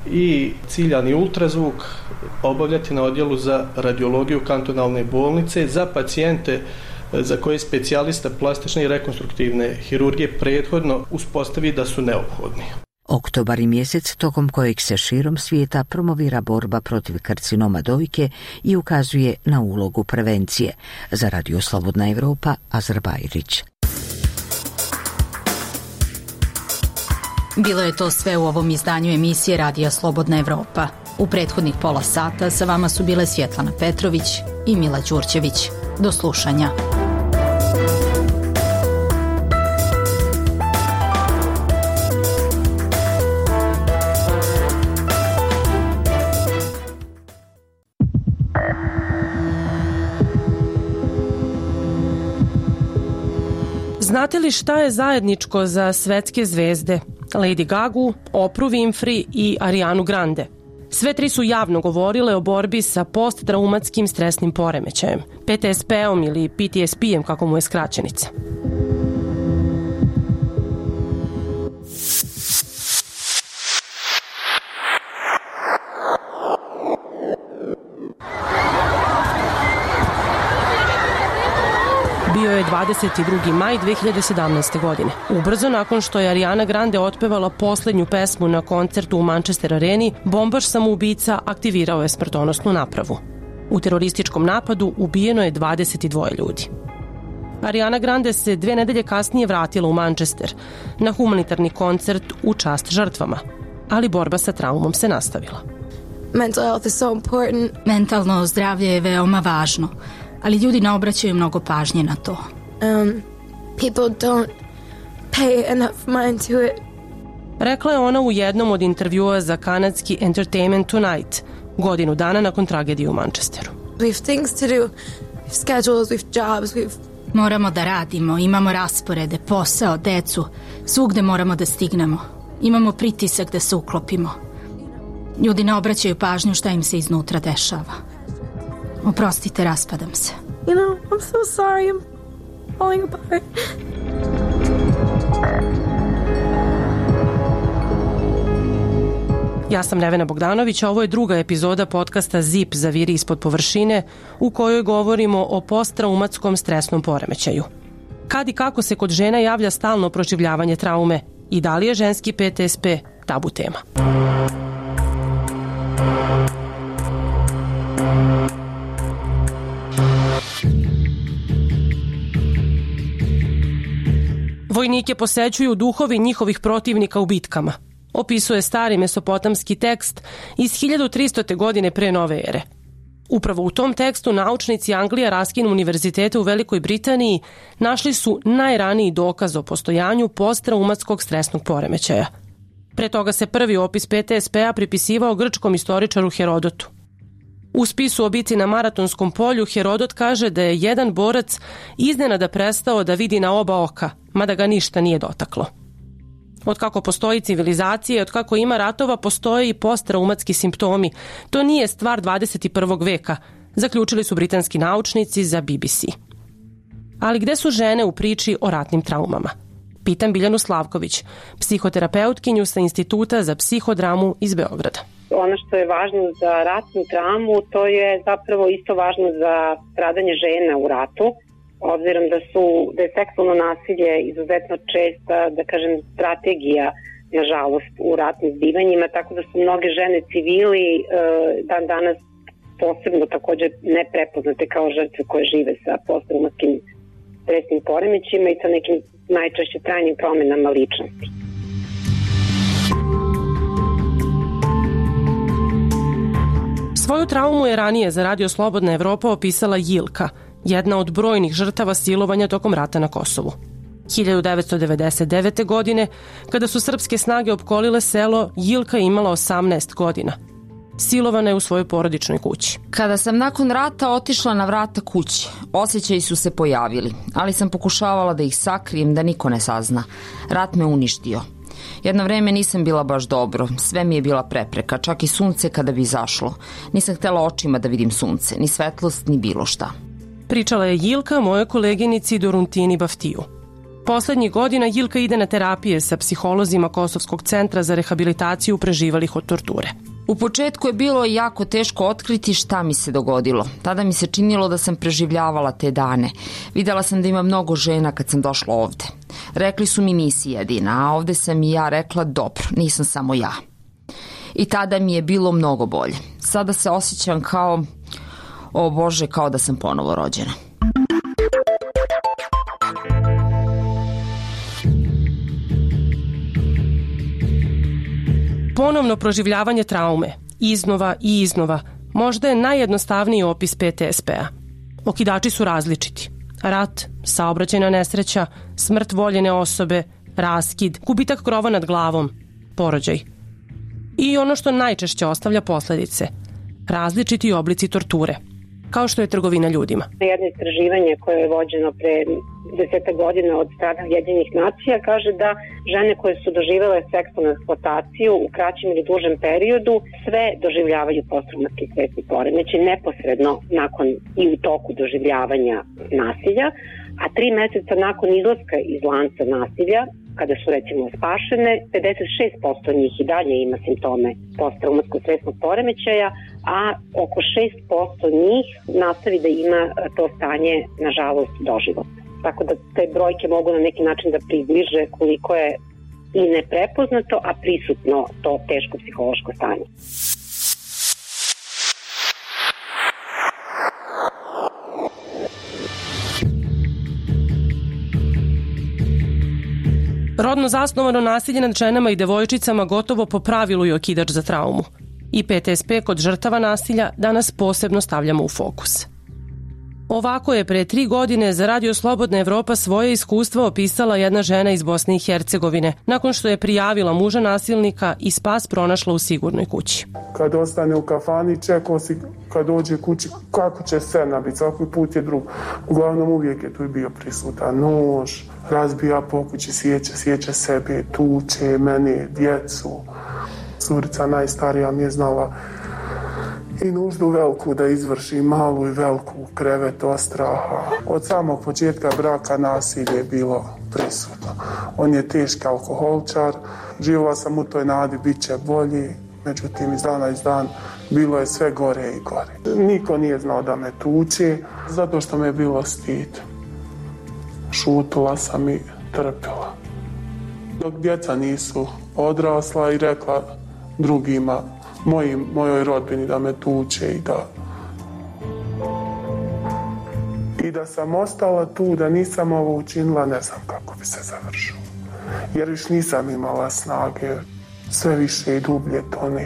[SPEAKER 14] i ciljani ultrazvuk, obavljati na odjelu za radiologiju kantonalne bolnice za pacijente za koje specijalista plastične i rekonstruktivne hirurgije prethodno uspostavi da su neophodni.
[SPEAKER 8] Oktobar je mjesec tokom kojeg se širom svijeta promovira borba protiv karcinoma dojke i ukazuje na ulogu prevencije. Za Radio Slobodna Evropa, Azra Bajrić.
[SPEAKER 1] Bilo je to sve u ovom izdanju emisije Radija Slobodna Evropa. U prethodnih pola sata sa vama su bile Svjetlana Petrović i Mila Đurđević. Do slušanja.
[SPEAKER 3] Znate li šta je zajedničko za svetske zvezde Lady Gagu, Oprah Winfrey i Arianu Grande? Sve tri su javno govorile o borbi sa posttraumatskim stresnim poremećajem, PTSP-om ili PTSP-em kako mu je skraćenica. Bio je 22. maj 2017. godine. Ubrzo nakon što je Ariana Grande otpevala poslednju pesmu na koncertu u Manchester Areni, bombaš samoubica aktivirao je smrtonosnu napravu. U terorističkom napadu ubijeno je 22 ljudi. Ariana Grande se 2 nedelje kasnije vratila u Manchester na humanitarni koncert u čast žrtvama, ali borba sa traumom se nastavila.
[SPEAKER 1] Mentalno zdravlje je veoma važno, ali ljudi ne obraćaju mnogo pažnje na to.
[SPEAKER 4] People don't pay enough mind to it.
[SPEAKER 3] Rekla je ona u jednom od intervjua za kanadski Entertainment Tonight, godinu dana nakon tragedije u Manchesteru.
[SPEAKER 4] We have things to do. We have schedules, we have jobs,
[SPEAKER 1] Moramo da radimo, imamo rasporede, posao, decu. Svugde moramo da stignemo. Imamo pritisak da se uklopimo. Ljudi ne obraćaju pažnju šta im se iznutra dešava. Oprostite, raspadam se.
[SPEAKER 4] You know, I'm so sorry. I'm falling apart.
[SPEAKER 3] Ja sam Nevena Bogdanović, a ovo je druga epizoda podcasta ZIP Zaviri ispod površine, u kojoj govorimo o posttraumatskom stresnom poremećaju. Kad i kako se kod žena javlja stalno proživljavanje traume i da li je ženski PTSP tabu tema. Vojnike posećuju duhovi njihovih protivnika u bitkama. Opisuje stari mesopotamski tekst iz 1300. godine pre nove ere. Upravo u tom tekstu naučnici Anglija Raskin univerziteta u Velikoj Britaniji našli su najraniji dokaz o postojanju posttraumatskog stresnog poremećaja. Pre toga se prvi opis PTSP-a pripisivao grčkom istoričaru Herodotu. U spisu o bici na Maratonskom polju Herodot kaže da je jedan borac iznenada prestao da vidi na oba oka, mada ga ništa nije dotaklo. Od kako postoji civilizacija, od kako ima ratova, postoje i posttraumatski simptomi. To nije stvar 21. veka, zaključili su britanski naučnici za BBC. Ali gde su žene u priči o ratnim traumama? Pitam Biljanu Slavković, psihoterapeutkinju sa Instituta za psihodramu iz Beograda.
[SPEAKER 6] Ono što je važno za ratnu traumu, to je zapravo isto važno za stradanje žena u ratu, obzirom da je seksualno nasilje izuzetno česta, da kažem, strategija, nažalost, u ratnim zbivanjima, tako da su mnoge žene civili dan danas posebno također neprepoznate kao žrtve koje žive sa posttraumatskim stresnim poremećima i sa nekim najčešće trajnim promenama ličnosti.
[SPEAKER 3] Svoju traumu je ranije za Radio Slobodna Evropa opisala Jilka, jedna od brojnih žrtava silovanja tokom rata na Kosovu. 1999. godine, kada su srpske snage opkolile selo, Jilka je imala 18 godina. Silovana je u svojoj porodičnoj kući.
[SPEAKER 15] Kada sam nakon rata otišla na vrata kuće, osjećaji su se pojavili, ali sam pokušavala da ih sakrijem, da niko ne sazna. Rat me uništio. Jedno vreme nisam bila baš dobro, sve mi je bila prepreka, čak i sunce kada bi izašlo. Nisam htjela očima da vidim sunce, ni svetlost, ni bilo šta.
[SPEAKER 3] Pričala je Jilka mojoj koleginici Doruntini Baftiju. Poslednjih godina Jilka ide na terapije sa psiholozima Kosovskog centra za rehabilitaciju preživalih od torture.
[SPEAKER 15] U početku je bilo jako teško otkriti šta mi se dogodilo. Tada mi se činilo da sam preživljavala te dane. Videla sam da ima mnogo žena kad sam došla ovde. Rekli su mi nisi jedina, a ovde sam i ja rekla dobro, nisam samo ja. I tada mi je bilo mnogo bolje. Sada se osjećam kao, o Bože, kao da sam ponovo rođena.
[SPEAKER 3] Ponovno proživljavanje traume, iznova i iznova, možda je najjednostavniji opis PTSP-a. Okidači su različiti. Rat, saobraćajna nesreća, smrt voljene osobe, raskid, gubitak krova nad glavom, porođaj. I ono što najčešće ostavlja posledice, različiti oblici torture, kao što je trgovina ljudima.
[SPEAKER 6] Jedno istraživanje koje je vođeno pre 10 godina od strane Ujedinjenih nacija kaže da žene koje su doživele seksualnu eksploataciju u kraćem ili dužem periodu sve doživljavaju posttraumatski stresni poremećaj neposredno nakon i u toku doživljavanja nasilja, a 3 meseca nakon izlaska iz lanca nasilja, kada su recimo spašene, 56% njih i dalje ima simptome posttraumatskog stresnog poremećaja, a oko 6% njih nastavi da ima to stanje, nažalost, doživotno. Tako da te brojke mogu na neki način da približe koliko je i neprepoznato, a prisutno to teško psihološko stanje.
[SPEAKER 3] Rodno zasnovano nasilje nad ženama i devojčicama gotovo po pravilu je okidač za traumu. I PTSP kod žrtava nasilja danas posebno stavljamo u fokus. Ovako je pre 3 godine za Radio Slobodna Evropa svoje iskustvo opisala jedna žena iz Bosne i Hercegovine, nakon što je prijavila muža nasilnika i spas pronašla u sigurnoj kući.
[SPEAKER 5] Kad ostane u kafani, čekao si kad dođe kući kako će scena biti, svaki put je drug. Uglavnom uvijek je tu bio prisutan nož, razbija po kući, sjeća sebe, tuče mene, djecu. Curica najstarija mi je znala i nuždu veliku da izvrši, malu i veliku u krevet od straha. Od samog početka braka nasilje je bilo prisutno. On je teški alkoholčar, živjela sam u toj nadi, bit će bolji, međutim iz dana iz dan bilo je sve gore i gore. Niko nije znao da me tuče, zato što me je bilo stid. Šutila sam i trpila. Dok djeca nisu odrasla i rekla drugima, mojoj rodbini da me tuče i da sam ostala tu, da nisam ovo učinila, ne znam kako bi se završilo. Jer još nisam imala snage, sve više i dublje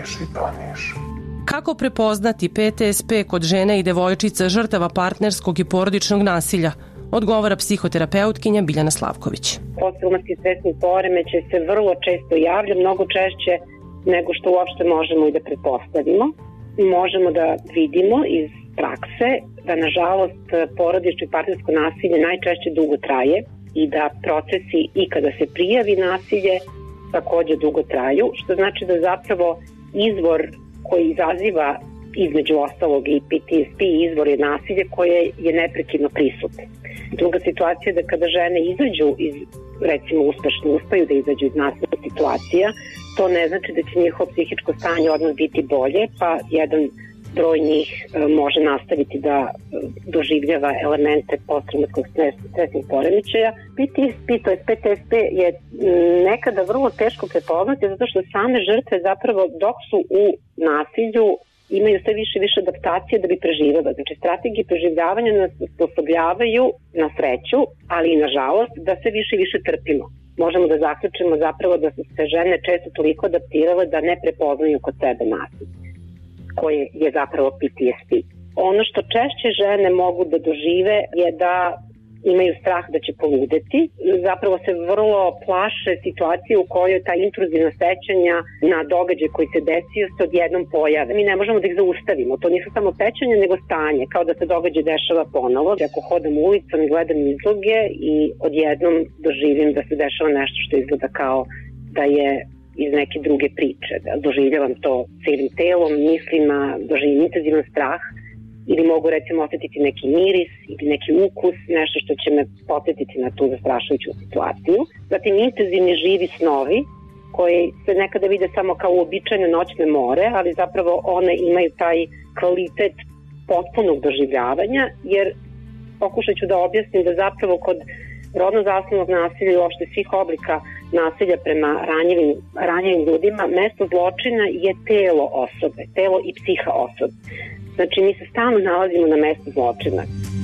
[SPEAKER 5] toneš.
[SPEAKER 3] Kako prepoznati PTSP kod žene i devojčica žrtava partnerskog i porodičnog nasilja? Odgovara psihoterapeutkinja Biljana Slavković.
[SPEAKER 6] Posttraumatski stresni poremećaj se vrlo često javlja, mnogo češće nego što uopšte možemo i da pretpostavimo. Možemo da vidimo iz prakse da, nažalost, porodično i partnersko nasilje najčešće dugo traje i da procesi i kada se prijavi nasilje takođe dugo traju, što znači da zapravo izvor koji izaziva između ostalog i PTSP izvor je nasilje koje je neprekidno prisutno. Druga situacija je da kada žene izađu iz, recimo uspešno uspeju da izađu iz nasilnih situacija, to ne znači da će njihovo psihičko stanje odmah biti bolje, pa jedan broj njih može nastaviti da doživljava elemente posttraumatskog stresnog poremećaja. PTSP, to je PTSP, je nekada vrlo teško prepoznati zato što same žrtve zapravo dok su u nasilju imaju sve više i više adaptacije da bi preživjela. Znači, strategije preživljavanja nas usposobljavaju na sreću, ali i nažalost da sve više i više trpimo. Možemo da zaključimo zapravo da su se žene često toliko adaptirale da ne prepoznaju kod sebe nasilje, koje je zapravo PTSP. Ono što češće žene mogu da dožive je da imaju strah da će poludeti. Zapravo se vrlo plaše situacije u kojoj ta intruzivna sećanja na događaj koji se desio se odjednom pojave. Mi ne možemo da ih zaustavimo. To nisu samo sećanja, nego stanje. Kao da se događaj dešava ponovo. Ako hodam ulicom i gledam izloge i odjednom doživim da se dešava nešto što izgleda kao da je iz neke druge priče. Doživljavam to cijelim telom, mislima, doživim intenzivan strah, ili mogu recimo osjetiti neki miris ili neki ukus, nešto što će me podsjetiti na tu zastrašujuću situaciju. Zatim intenzivni živi snovi koji se nekada vide samo kao uobičajene noćne more, ali zapravo one imaju taj kvalitet potpunog doživljavanja, jer pokušat ću da objasnim da zapravo kod rodno zasnovanog nasilja i uopšte svih oblika nasilja prema ranjivim ljudima, mesto zločina je telo osobe, telo i psiha osobe. Znači, mi se stalno nalazimo na mestu zločina.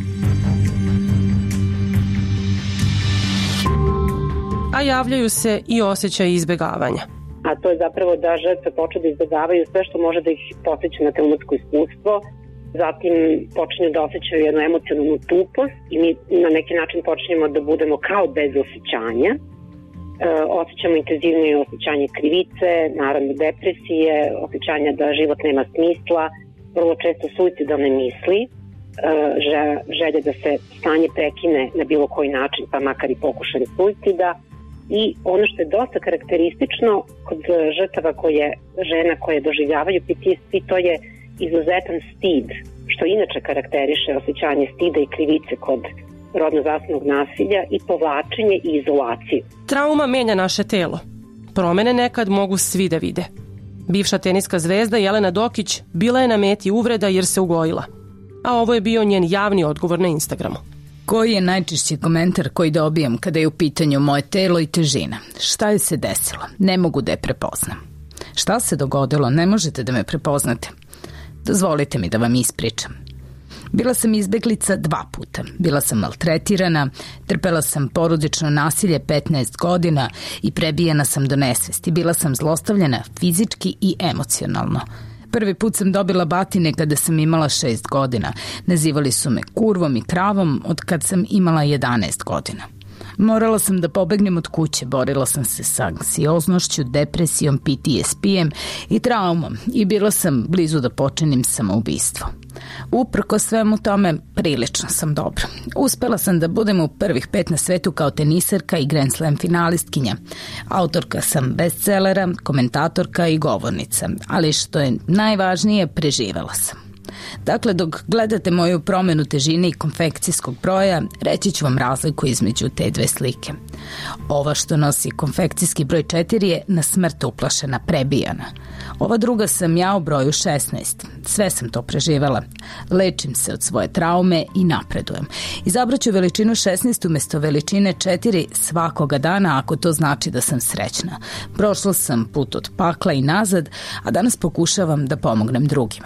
[SPEAKER 3] A javljaju se i osjećaji izbegavanja.
[SPEAKER 6] A to je zapravo da žrtve počnu da izbegavaju sve što može da ih podsjeća na traumatsko iskustvo zatim počinju da osjećaju jednu emocionalnu tupost i mi na neki način počinjemo da budemo kao bez osjećanja. Osjećamo intenzivnije osjećanje krivice, naravno depresije, osjećanja da život nema smisla, vrlo često suicidalne misli, želje da se stanje prekine na bilo koji način, pa makar i pokušaj suicida. I ono što je dosta karakteristično kod žrtava žena koje doživljavaju PTSD, to je izuzetan stid, što inače karakteriše osjećanje stida i krivice kod rodno zasnovanog nasilja i povlačenje i izolaciju.
[SPEAKER 3] Trauma menja naše telo. Promene nekad mogu svi da vide. Bivša teniska zvezda Jelena Dokić bila je na meti uvreda jer se ugojila. A ovo je bio njen javni odgovor na Instagramu.
[SPEAKER 10] Koji je najčešći komentar koji dobijam kada je u pitanju moje telo i težina? Šta je se desilo? Ne mogu da je prepoznam. Šta se dogodilo? Ne možete da me prepoznate. Dozvolite mi da vam ispričam. Bila sam izbeglica 2 puta. Bila sam maltretirana, trpela sam porodično nasilje 15 godina i prebijena sam do nesvesti. Bila sam zlostavljena fizički i emocionalno. Prvi put sam dobila batine kada sam imala 6 godina. Nazivali su me kurvom i kravom od kad sam imala 11 godina. Morala sam da pobegnem od kuće, borila sam se sa anksioznošću, depresijom, PTSP-em i traumom i bila sam blizu da počinim samoubistvo. Uprko svemu tome, prilično sam dobra. Uspela sam da budem u prvih 5 na svetu kao tenisarka i Grand Slam finalistkinja. Autorka sam bestsellera, komentatorka i govornica, ali što je najvažnije, preživela sam. Dakle, dok gledate moju promenu težine i konfekcijskog broja, reći ću vam razliku između te 2 slike. Ova što nosi konfekcijski broj 4 je na smrt uplašena, prebijana. Ova druga sam ja u broju 16. Sve sam to preživela. Lečim se od svoje traume i napredujem. Izabraću veličinu 16 umjesto veličine 4 svakoga dana ako to znači da sam srećna. Prošla sam put od pakla i nazad, a danas pokušavam da pomognem drugima.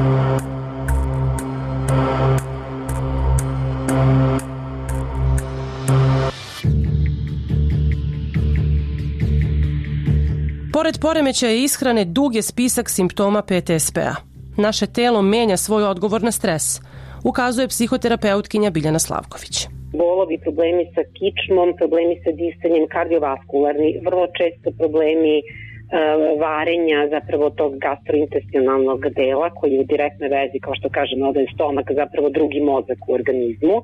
[SPEAKER 3] Pored poremećaja ishrane, dug je spisak simptoma PTSP-a. Naše telo menja svoj odgovor na stres, ukazuje psihoterapeutkinja Biljana Slavković.
[SPEAKER 6] Bolovi, problemi sa kičmom, problemi sa disanjem, kardiovaskularni, vrlo često problemi varenja zapravo tog gastrointestinalnog dela koji je u direktnoj vezi, kao što kažemo, ovdje je stomak zapravo drugi mozak u organizmu,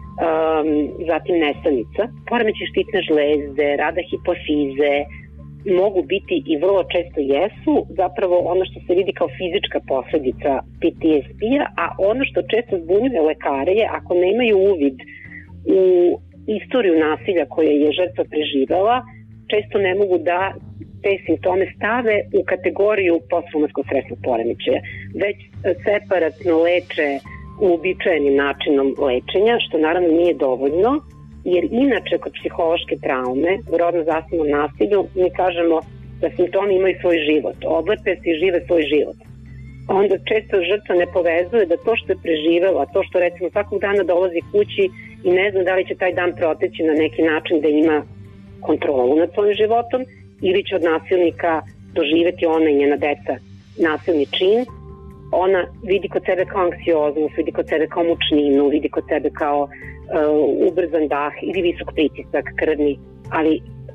[SPEAKER 6] zatim nesanica, poremeći štitne žlezde, rada hipofize, mogu biti i vrlo često jesu zapravo ono što se vidi kao fizička posljedica PTSD-a, a ono što često zbunjuje lekare je ako nemaju uvid u istoriju nasilja koje je žrtva preživela, često ne mogu da te simptome stave u kategoriju posttraumatskog stresnog poremećaja, već separatno leče uobičajenim načinom lečenja, što naravno nije dovoljno, jer inače kod psihološke traume u rodno zasnovanom nasilju mi kažemo da simptomi imaju svoj život, oblepe se i žive svoj život. Onda često žrtva ne povezuje da to što je preživela, to što recimo svakog dana dolazi kući i ne zna da li će taj dan proteći na neki način da ima kontrolu nad svojim životom ili će od nasilnika doživeti ona i njena deca nasilni čin. Ona vidi kod sebe kao anksioznost, vidi kod sebe kao mučninu, vidi kod sebe kao ubrzan dah ili visok pritisak krvni, ali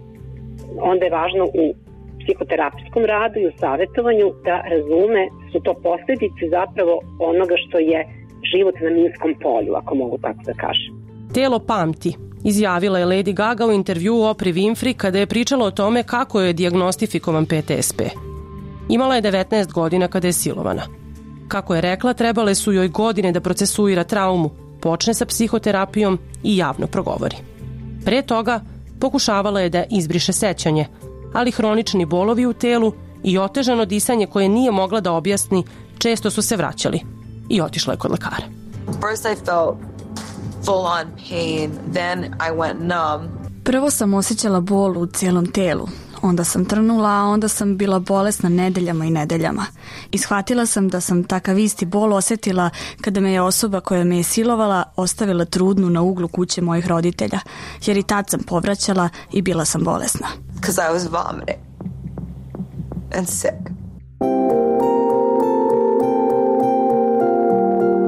[SPEAKER 6] onda je važno u psihoterapijskom radu i u savjetovanju da razume su to posljedice zapravo onoga što je život na minskom polju, ako mogu tako da kažem.
[SPEAKER 3] Telo pamti, izjavila je Lady Gaga u intervjuu Oprah Winfrey kada je pričala o tome kako je dijagnostifikovan PTSP. Imala je 19 godina kada je silovana. Kako je rekla, trebale su joj godine da procesuira traumu, počne sa psihoterapijom i javno progovori. Pre toga pokušavala je da izbriše sećanje, ali hronični bolovi u telu i otežano disanje koje nije mogla da objasni često su se vraćali i otišla je kod lekara.
[SPEAKER 16] First I felt full on pain, then I went numb.
[SPEAKER 17] Prvo sam osjećala bol u cijelom telu. Onda sam trnula, a onda sam bila bolesna nedeljama i nedeljama. I shvatila sam da sam takav isti bol osjetila kada me je osoba koja me je silovala ostavila trudnu na uglu kuće mojih roditelja, jer i tad sam povraćala i bila sam bolesna.
[SPEAKER 16] Because I was vomiting and sick.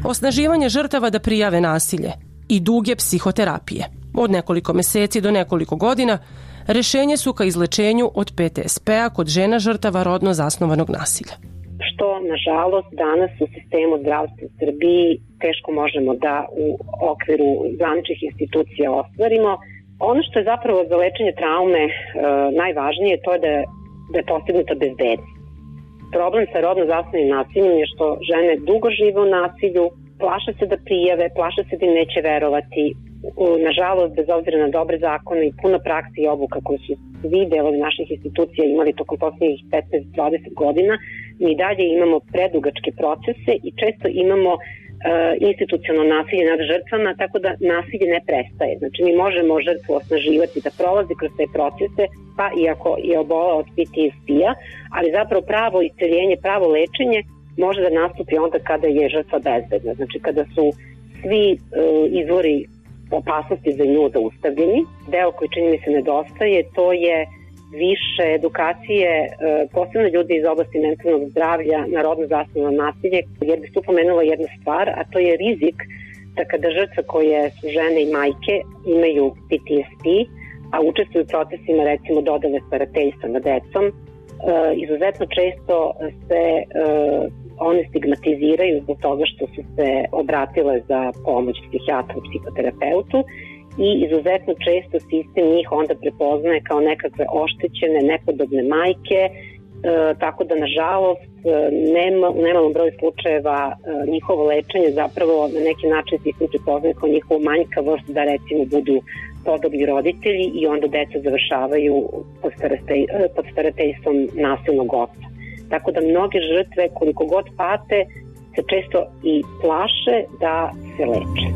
[SPEAKER 3] Osnaživanje žrtava da prijave nasilje i duge psihoterapije, od nekoliko meseci do nekoliko godina, rešenje su ka izlečenju od PTSP-a kod žena žrtava rodno zasnovanog nasilja.
[SPEAKER 6] Što, nažalost, danas u sistemu zdravstva u Srbiji teško možemo da u okviru zvaničnih institucija ostvarimo. Ono što je zapravo za lečenje traume najvažnije, to je da je postignuta bezbednost. Problem sa rodno zasnovanim nasiljem je što žene dugo žive u nasilju, plaše se da prijave, plaše se da im neće verovati. Nažalost, bez obzira na dobre zakone i puno prakse i obuka koje su svi delovi naših institucija imali tokom posljednjih 15-20 godina, mi dalje imamo predugačke procese i često imamo institucionalno nasilje nad žrtvama, tako da nasilje ne prestaje. Znači, mi možemo žrtvu osnaživati da prolazi kroz te procese, pa iako je obola od PTSP-a, ali zapravo pravo isceljenje, pravo lečenje može da nastupi onda kada je žrtva bezbedna. Znači, kada su svi izvori opasnosti za nju zaustavljeni. Deo koji čini mi se nedostaje, to je više edukacije, posebno ljudi iz oblasti mentalnog zdravlja na rodno zasnovano nasilje, jer bih tu pomenula jednu stvar, a to je rizik da kada žrtve koje su žene i majke imaju PTSP, a učestvuju u procesima recimo dodele starateljstva nad decom, izuzetno često se one stigmatiziraju zbog toga što su se obratile za pomoć psihijatru, psihoterapeutu i izuzetno često sistem njih onda prepoznaje kao nekakve oštećene, nepodobne majke, tako da nažalost u nemalom broju slučajeva njihovo lečenje zapravo na neki način sistem prepoznaje kao njihovu manjkavost da recimo budu podobni roditelji i onda deca završavaju pod starateljstvom nasilnog oca. Tako da mnoge žrtve, koliko god pate, se često i plaše da se leče.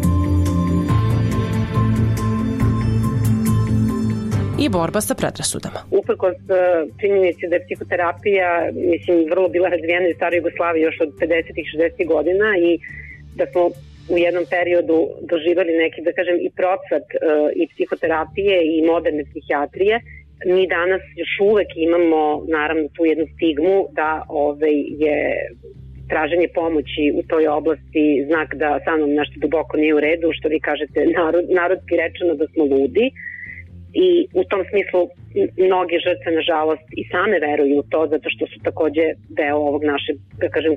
[SPEAKER 3] I borba sa predrasudama.
[SPEAKER 6] Uprkos činjenici da je psihoterapija, vrlo bila razvijena u staroj Jugoslaviji još od 50-ih, 60-ih godina i da smo u jednom periodu doživali neki, da kažem, i procvat i psihoterapije i moderne psihijatrije. Mi danas još uvek imamo, naravno, tu jednu stigmu da je traženje pomoći u toj oblasti znak da sa mnom nešto duboko nije u redu, što vi kažete narodski rečeno da smo ludi. I u tom smislu mnoge žrtve, nažalost, i same veruju u to, zato što su takođe deo ovog našeg, da kažem,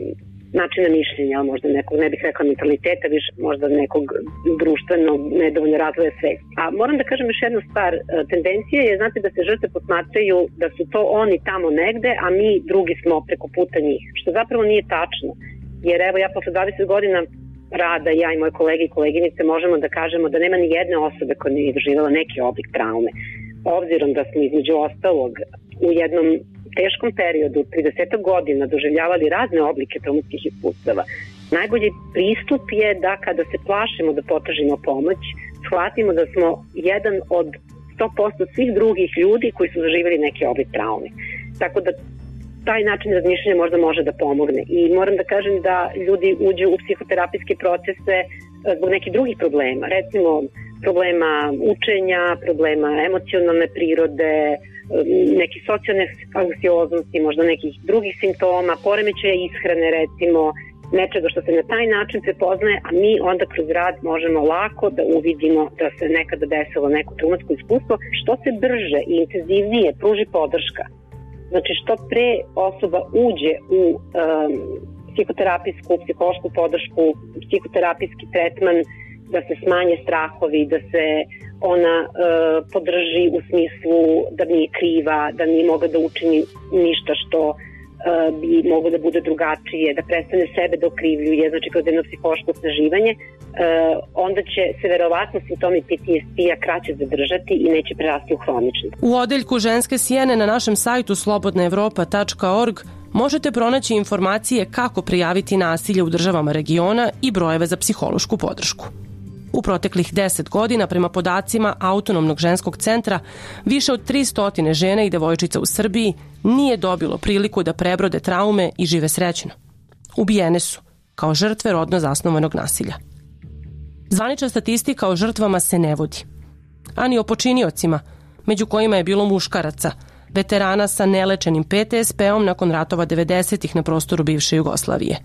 [SPEAKER 6] načina mišljenja, možda nekog, ne bih rekla mentaliteta, više možda nekog društvenog nedovoljno razvoja svesti. A moram da kažem još jednu stvar, tendencija je, znate, da se žrtve posmatraju da su to oni tamo negde, a mi drugi smo preko puta njih, što zapravo nije tačno. Jer evo, ja posle 20 godina rada, ja i moje kolege i koleginice možemo da kažemo da nema ni jedne osobe koja nije doživjela neki oblik traume. Obzirom da smo između ostalog u jednom teškom periodu, 30 godina, doživljavali razne oblike traumatskih iskustava, najbolji pristup je da kada se plašimo da potražimo pomoć, shvatimo da smo jedan od 100% svih drugih ljudi koji su doživjeli neki oblik traume. Tako da taj način razmišljanja možda može da pomogne. I moram da kažem da ljudi uđu u psihoterapijske procese zbog nekih drugih problema. Recimo, problema učenja, problema emocionalne prirode, neke socijalne anksioznosti, možda nekih drugih simptoma, poremećaja ishrane, recimo, nečega što se na taj način prepoznaje, a mi onda kroz rad možemo lako da uvidimo da se nekada desilo neko traumatsko iskustvo. Što se brže i intenzivnije pruži podrška, znači što pre osoba uđe u psihoterapijsku, psihološku podršku, psihoterapijski tretman, da se smanje strahovi, da se ona podrži u smislu da nije kriva, da nije mogla da učini ništa što bi moglo da bude drugačije, da prestane sebe da okrivljuje, znači kroz jedno psihološko osnaživanje, onda će se verovatno simptomi PTSP-a kraće zadržati i neće prerasti u hronični.
[SPEAKER 3] U odeljku Ženske sjene na našem sajtu slobodnaevropa.org možete pronaći informacije kako prijaviti nasilje u državama regiona i brojeve za psihološku podršku. U proteklih 10 godina, prema podacima Autonomnog ženskog centra, više od 300 žena i devojčica u Srbiji nije dobilo priliku da prebrode traume i žive srećno. Ubijene su, kao žrtve rodno zasnovanog nasilja. Zvanična statistika o žrtvama se ne vodi, ani o počiniocima, među kojima je bilo muškaraca, veterana sa nelečenim PTSP-om nakon ratova 90-ih na prostoru bivše Jugoslavije.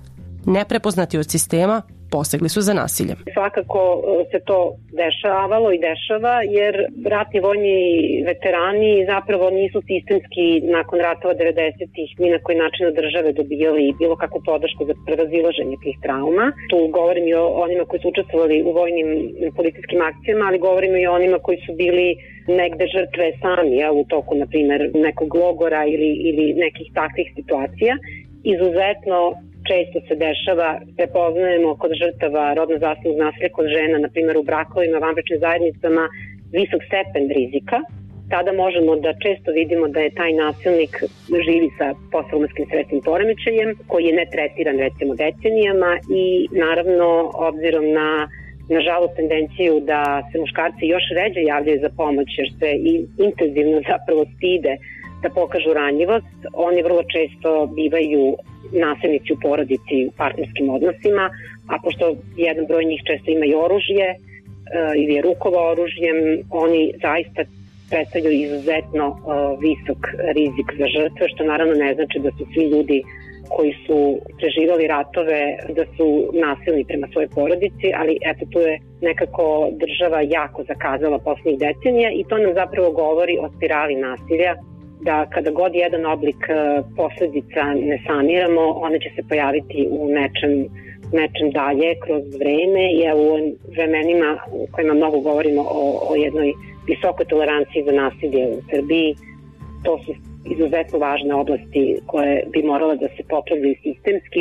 [SPEAKER 3] neprepoznati od sistema, posegli su za nasiljem.
[SPEAKER 6] Svakako se to dešavalo i dešava, jer ratni vojni veterani zapravo nisu sistemski nakon ratova 90-ih ni na koji način od države dobijali bilo kakvu podršku za prevazilaženje tih trauma. Tu govorim i o onima koji su učestvovali u vojnim policijskim akcijama, ali govorim i o onima koji su bili negde žrtve sami, u toku, na primer, nekog logora ili nekih takvih situacija. Izuzetno često se dešava, prepoznajemo kod žrtava rodno zasnovnog nasilja kod žena, na primjer u brakovima, vanbračnim zajednicama, visok stepen rizika. Tada možemo da često vidimo da je taj nasilnik živi sa posttraumatskim stresnim poremećajem, koji je netretiran recimo decenijama i naravno obzirom na nažalost tendenciju da se muškarci još ređe javljaju za pomoć jer se i intenzivno zapravo stide da pokažu ranjivost, oni vrlo često bivaju nasilnici u porodici, u partnerskim odnosima, a pošto jedan broj njih često ima i oružje ili je rukovao oružjem, oni zaista predstavljaju izuzetno visok rizik za žrtve, što naravno ne znači da su svi ljudi koji su preživali ratove da su nasilni prema svojoj porodici, ali eto tu je nekako država jako zakazala poslednjih decenija i to nam zapravo govori o spirali nasilja, da kada god jedan oblik posledica ne saniramo, one će se pojaviti u nečem dalje kroz vreme i u vremenima u kojima mnogo govorimo o jednoj visokoj toleranciji za nasilje u Srbiji. To su izuzetno važne oblasti koje bi morale da se popravljaju sistemski.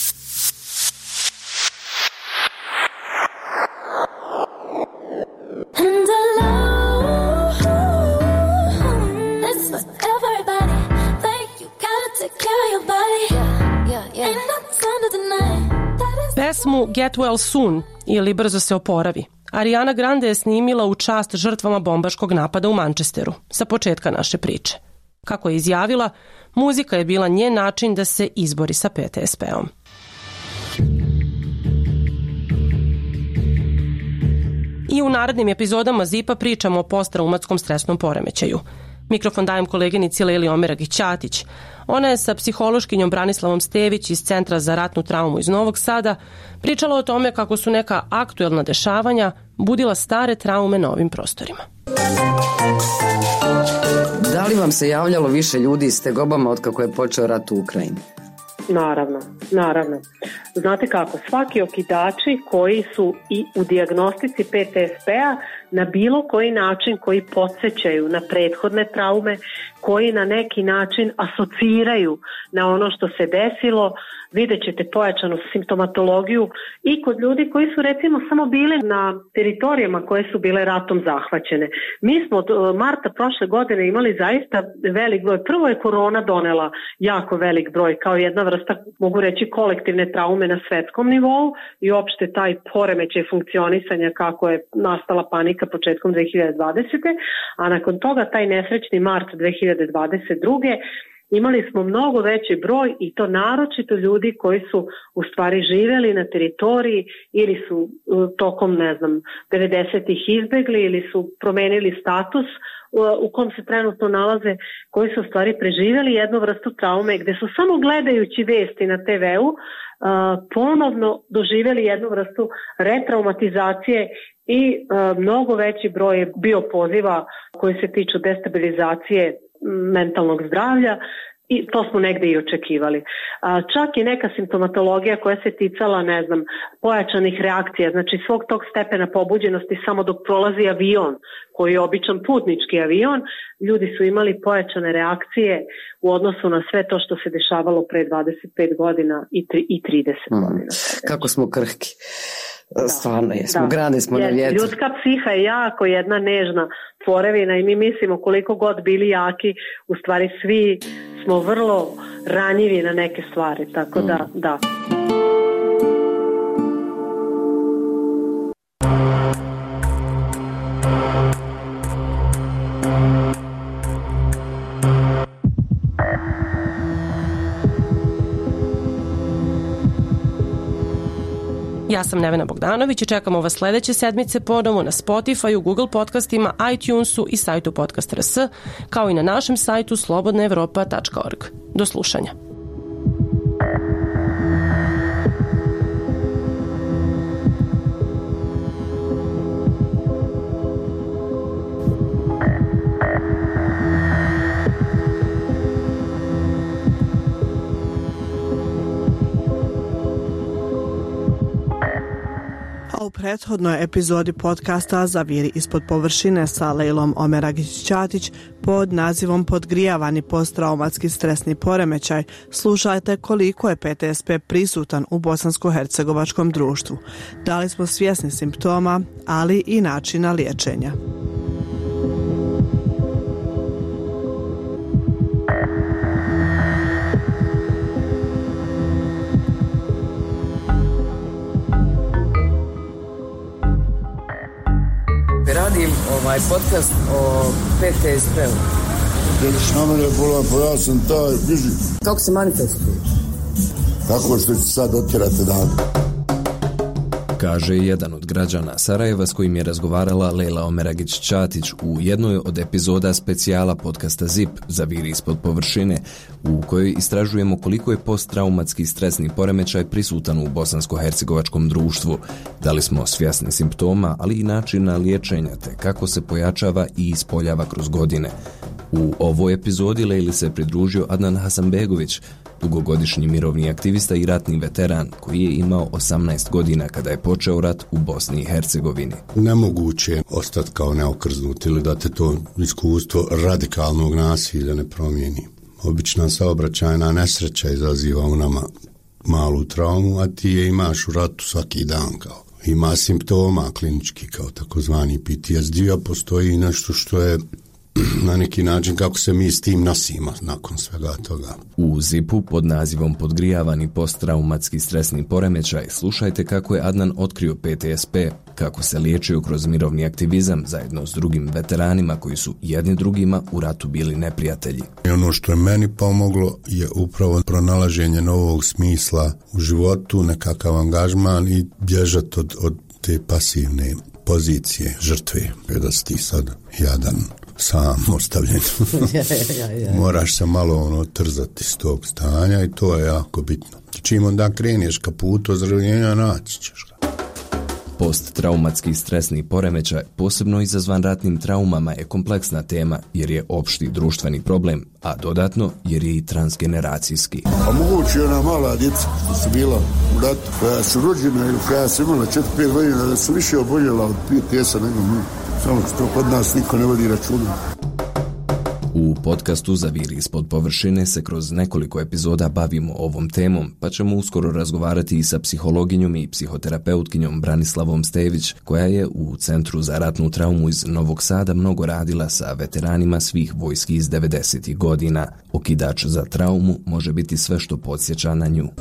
[SPEAKER 3] Pesmu Get Well Soon ili Brzo se oporavi Ariana Grande je snimila u čast žrtvama bombaškog napada u Manchesteru sa početka naše priče. Kako je izjavila, muzika je bila njen način da se izbori sa PTSP-om. I u narednim epizodama ZIP-a pričamo o posttraumatskom stresnom poremećaju. Mikrofon dajem koleginici Leli Omeragić-Ćatić. Ona je sa psihološkinjom Branislavom Stević iz Centra za ratnu traumu iz Novog Sada pričala o tome kako su neka aktuelna dešavanja budila stare traume na ovim prostorima.
[SPEAKER 18] Da li vam se javljalo više ljudi s tegobama od kako je počeo rat u Ukrajini?
[SPEAKER 19] Naravno. Znate kako, svaki okidači koji su i u dijagnostici PTSP-a na bilo koji način koji podsjećaju na prethodne traume, koji na neki način asociraju na ono što se desilo, vidjet ćete pojačanu simptomatologiju i kod ljudi koji su recimo samo bili na teritorijama koje su bile ratom zahvaćene. Mi smo od marta prošle godine imali zaista velik broj. Prvo je korona donela jako velik broj kao jedna vrsta, mogu reći, kolektivne traume na svetskom nivou i opšte taj poremećaj funkcionisanja kako je nastala panika početkom 2020. A nakon toga taj nesrećni mart 2022. Imali smo mnogo veći broj i to naročito ljudi koji su u stvari živeli na teritoriji ili su tokom, 90-ih izbegli ili su promenili status u kom se trenutno nalaze, koji su u stvari preživjeli jednu vrstu traume gde su samo gledajući vesti na TV-u ponovno doživjeli jednu vrstu retraumatizacije i mnogo veći broj je bio poziva koji se tiču destabilizacije mentalnog zdravlja i to smo negde i očekivali. Čak i neka simptomatologija koja se ticala, pojačanih reakcija, znači svog tog stepena pobuđenosti samo dok prolazi avion, koji je običan putnički avion, ljudi su imali pojačane reakcije u odnosu na sve to što se dešavalo pre 25 godina i 30 godina.
[SPEAKER 18] Kako smo krhki. Stvarno jesmo, grane smo na vjetru.
[SPEAKER 19] Ljudska psiha je jako jedna nežna tvorevina i mi mislimo koliko god bili jaki, u stvari svi smo vrlo ranjivi na neke stvari, tako da.
[SPEAKER 3] Ja sam Nevena Bogdanović i čekamo vas sledeće sedmice ponovo na Spotify, Google podcastima, iTunesu i sajtu Podcast.rs, kao i na našem sajtu slobodnaevropa.org. Do slušanja.
[SPEAKER 20] prethodnoj epizodi podcasta Zaviri ispod površine sa Lejlom Omeragić-Ćatić pod nazivom Podgrijavani posttraumatski stresni poremećaj, slušajte koliko je PTSP prisutan u bosansko-hercegovačkom društvu. Da li smo svjesni simptoma, ali i načina liječenja.
[SPEAKER 18] Radim podcast o PTSP-u.
[SPEAKER 21] Vidiš na mene bolan, pa ja sam taj, biži.
[SPEAKER 18] Kako se manifestuje?
[SPEAKER 21] Tako što ću sad otjerati dan.
[SPEAKER 26] Kaže jedan od građana Sarajeva s kojim je razgovarala Lejla Omeragić-Ćatić u jednoj od epizoda specijala podcasta ZIP Zaviri ispod površine, u kojoj istražujemo koliko je posttraumatski stresni poremećaj prisutan u bosansko-hercegovačkom društvu, da li smo svjesni simptoma, ali i načina liječenja, te kako se pojačava i ispoljava kroz godine. U ovoj epizodi Lejli se pridružio Adnan Hasanbegović, dugogodišnji mirovni aktivista i ratni veteran koji je imao 18 godina kada je počeo rat u Bosni i Hercegovini.
[SPEAKER 21] Nemoguće je ostati kao neokrznut ili da te to iskustvo radikalnog nasilja ne promijeni. Obična saobraćajna nesreća izaziva u nama malu traumu, a ti je imaš u ratu svaki dan kao. Ima simptoma klinički kao takozvani PTSD, a postoji nešto što je na neki način kako se mi s tim nosimo nakon svega toga.
[SPEAKER 26] U ZIP-u pod nazivom Podgrijavani posttraumatski stresni poremećaj slušajte kako je Adnan otkrio PTSP, kako se liječio kroz mirovni aktivizam zajedno s drugim veteranima koji su jedni drugima u ratu bili neprijatelji.
[SPEAKER 21] I ono što je meni pomoglo je upravo pronalaženje novog smisla u životu, nekakav angažman i bježati od te pasivne pozicije žrtve. Da si ti sad jadan, sam ostavljen. Moraš se malo trzati s tog stanja i to je jako bitno. Čim onda kreneš ka putu ozdravljenja, naći ćeš ga.
[SPEAKER 26] Posttraumatski stresni poremećaj, posebno izazvan ratnim traumama, je kompleksna tema jer je opšti društveni problem, a dodatno jer je i transgeneracijski.
[SPEAKER 21] A moguće ona mala djeca što su bila u ratu, koja su rođena ili koja su imala 4-5 godina, da su više oboljela od PTS-a nego mi. Samo što kod nas niko ne vodi računa.
[SPEAKER 26] U podcastu Zaviri ispod površine se kroz nekoliko epizoda bavimo ovom temom, pa ćemo uskoro razgovarati i sa psihologinjom i psihoterapeutkinjom Branislavom Stević, koja je u Centru za ratnu traumu iz Novog Sada mnogo radila sa veteranima svih vojski iz 90. godina. Okidač za traumu može biti sve što podsjeća na nju.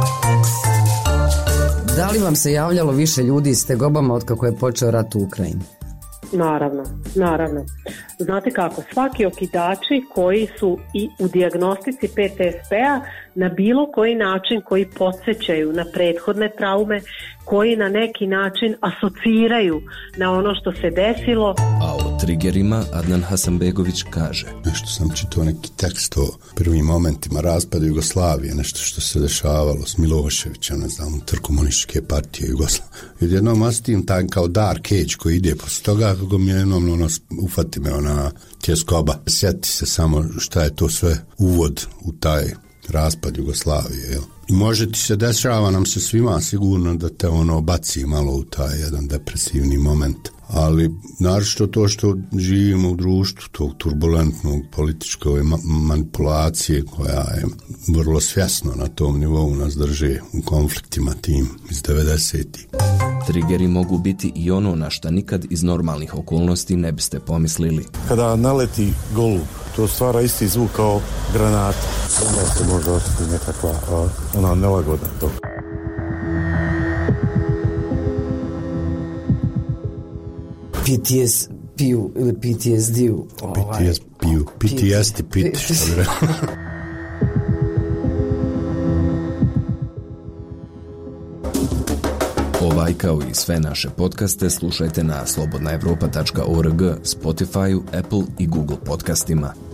[SPEAKER 18] Da li vam se javljalo više ljudi s tegobama od kako je počeo rat u Ukrajini?
[SPEAKER 19] Naravno. Znate kako, svaki okidači koji su i u dijagnostici PTSP-a na bilo koji način koji podsjećaju na prethodne traume, koji na neki način asociraju na ono što se desilo.
[SPEAKER 26] A o triggerima Adnan Hasanbegović kaže:
[SPEAKER 21] nešto sam čitao neki tekst o prvim momentima raspada Jugoslavije, nešto što se dešavalo s Miloševićem, ne znam, unutar komunističke partije Jugoslavije. Jednom ostim taj kao dark age koji ide posle toga, kako mi jednom ufati me ona tjeskoba. Sjeti se samo šta je to sve uvod u taj raspad Jugoslavije, jel? I može ti se dešava nam se svima sigurno da te baci malo u taj jedan depresivni moment. Ali naročito to što živimo u društvu tog turbulentnog političkoj manipulacije koja je vrlo svjesno na tom nivou nas drže u konfliktima tim iz 90-ih.
[SPEAKER 26] Triggeri mogu biti i ono na šta nikad iz normalnih okolnosti ne biste pomislili.
[SPEAKER 22] Kada naleti golub, to stvara isti zvuk kao granata. Onda se može osjetiti nekakva nelagoda toga.
[SPEAKER 18] PTSP-u ili PTSD-u.
[SPEAKER 21] PTSD, što bi rekao.
[SPEAKER 26] Ovaj kao i sve naše podcaste slušajte na slobodnaevropa.org, Spotify, Apple i Google podcastima.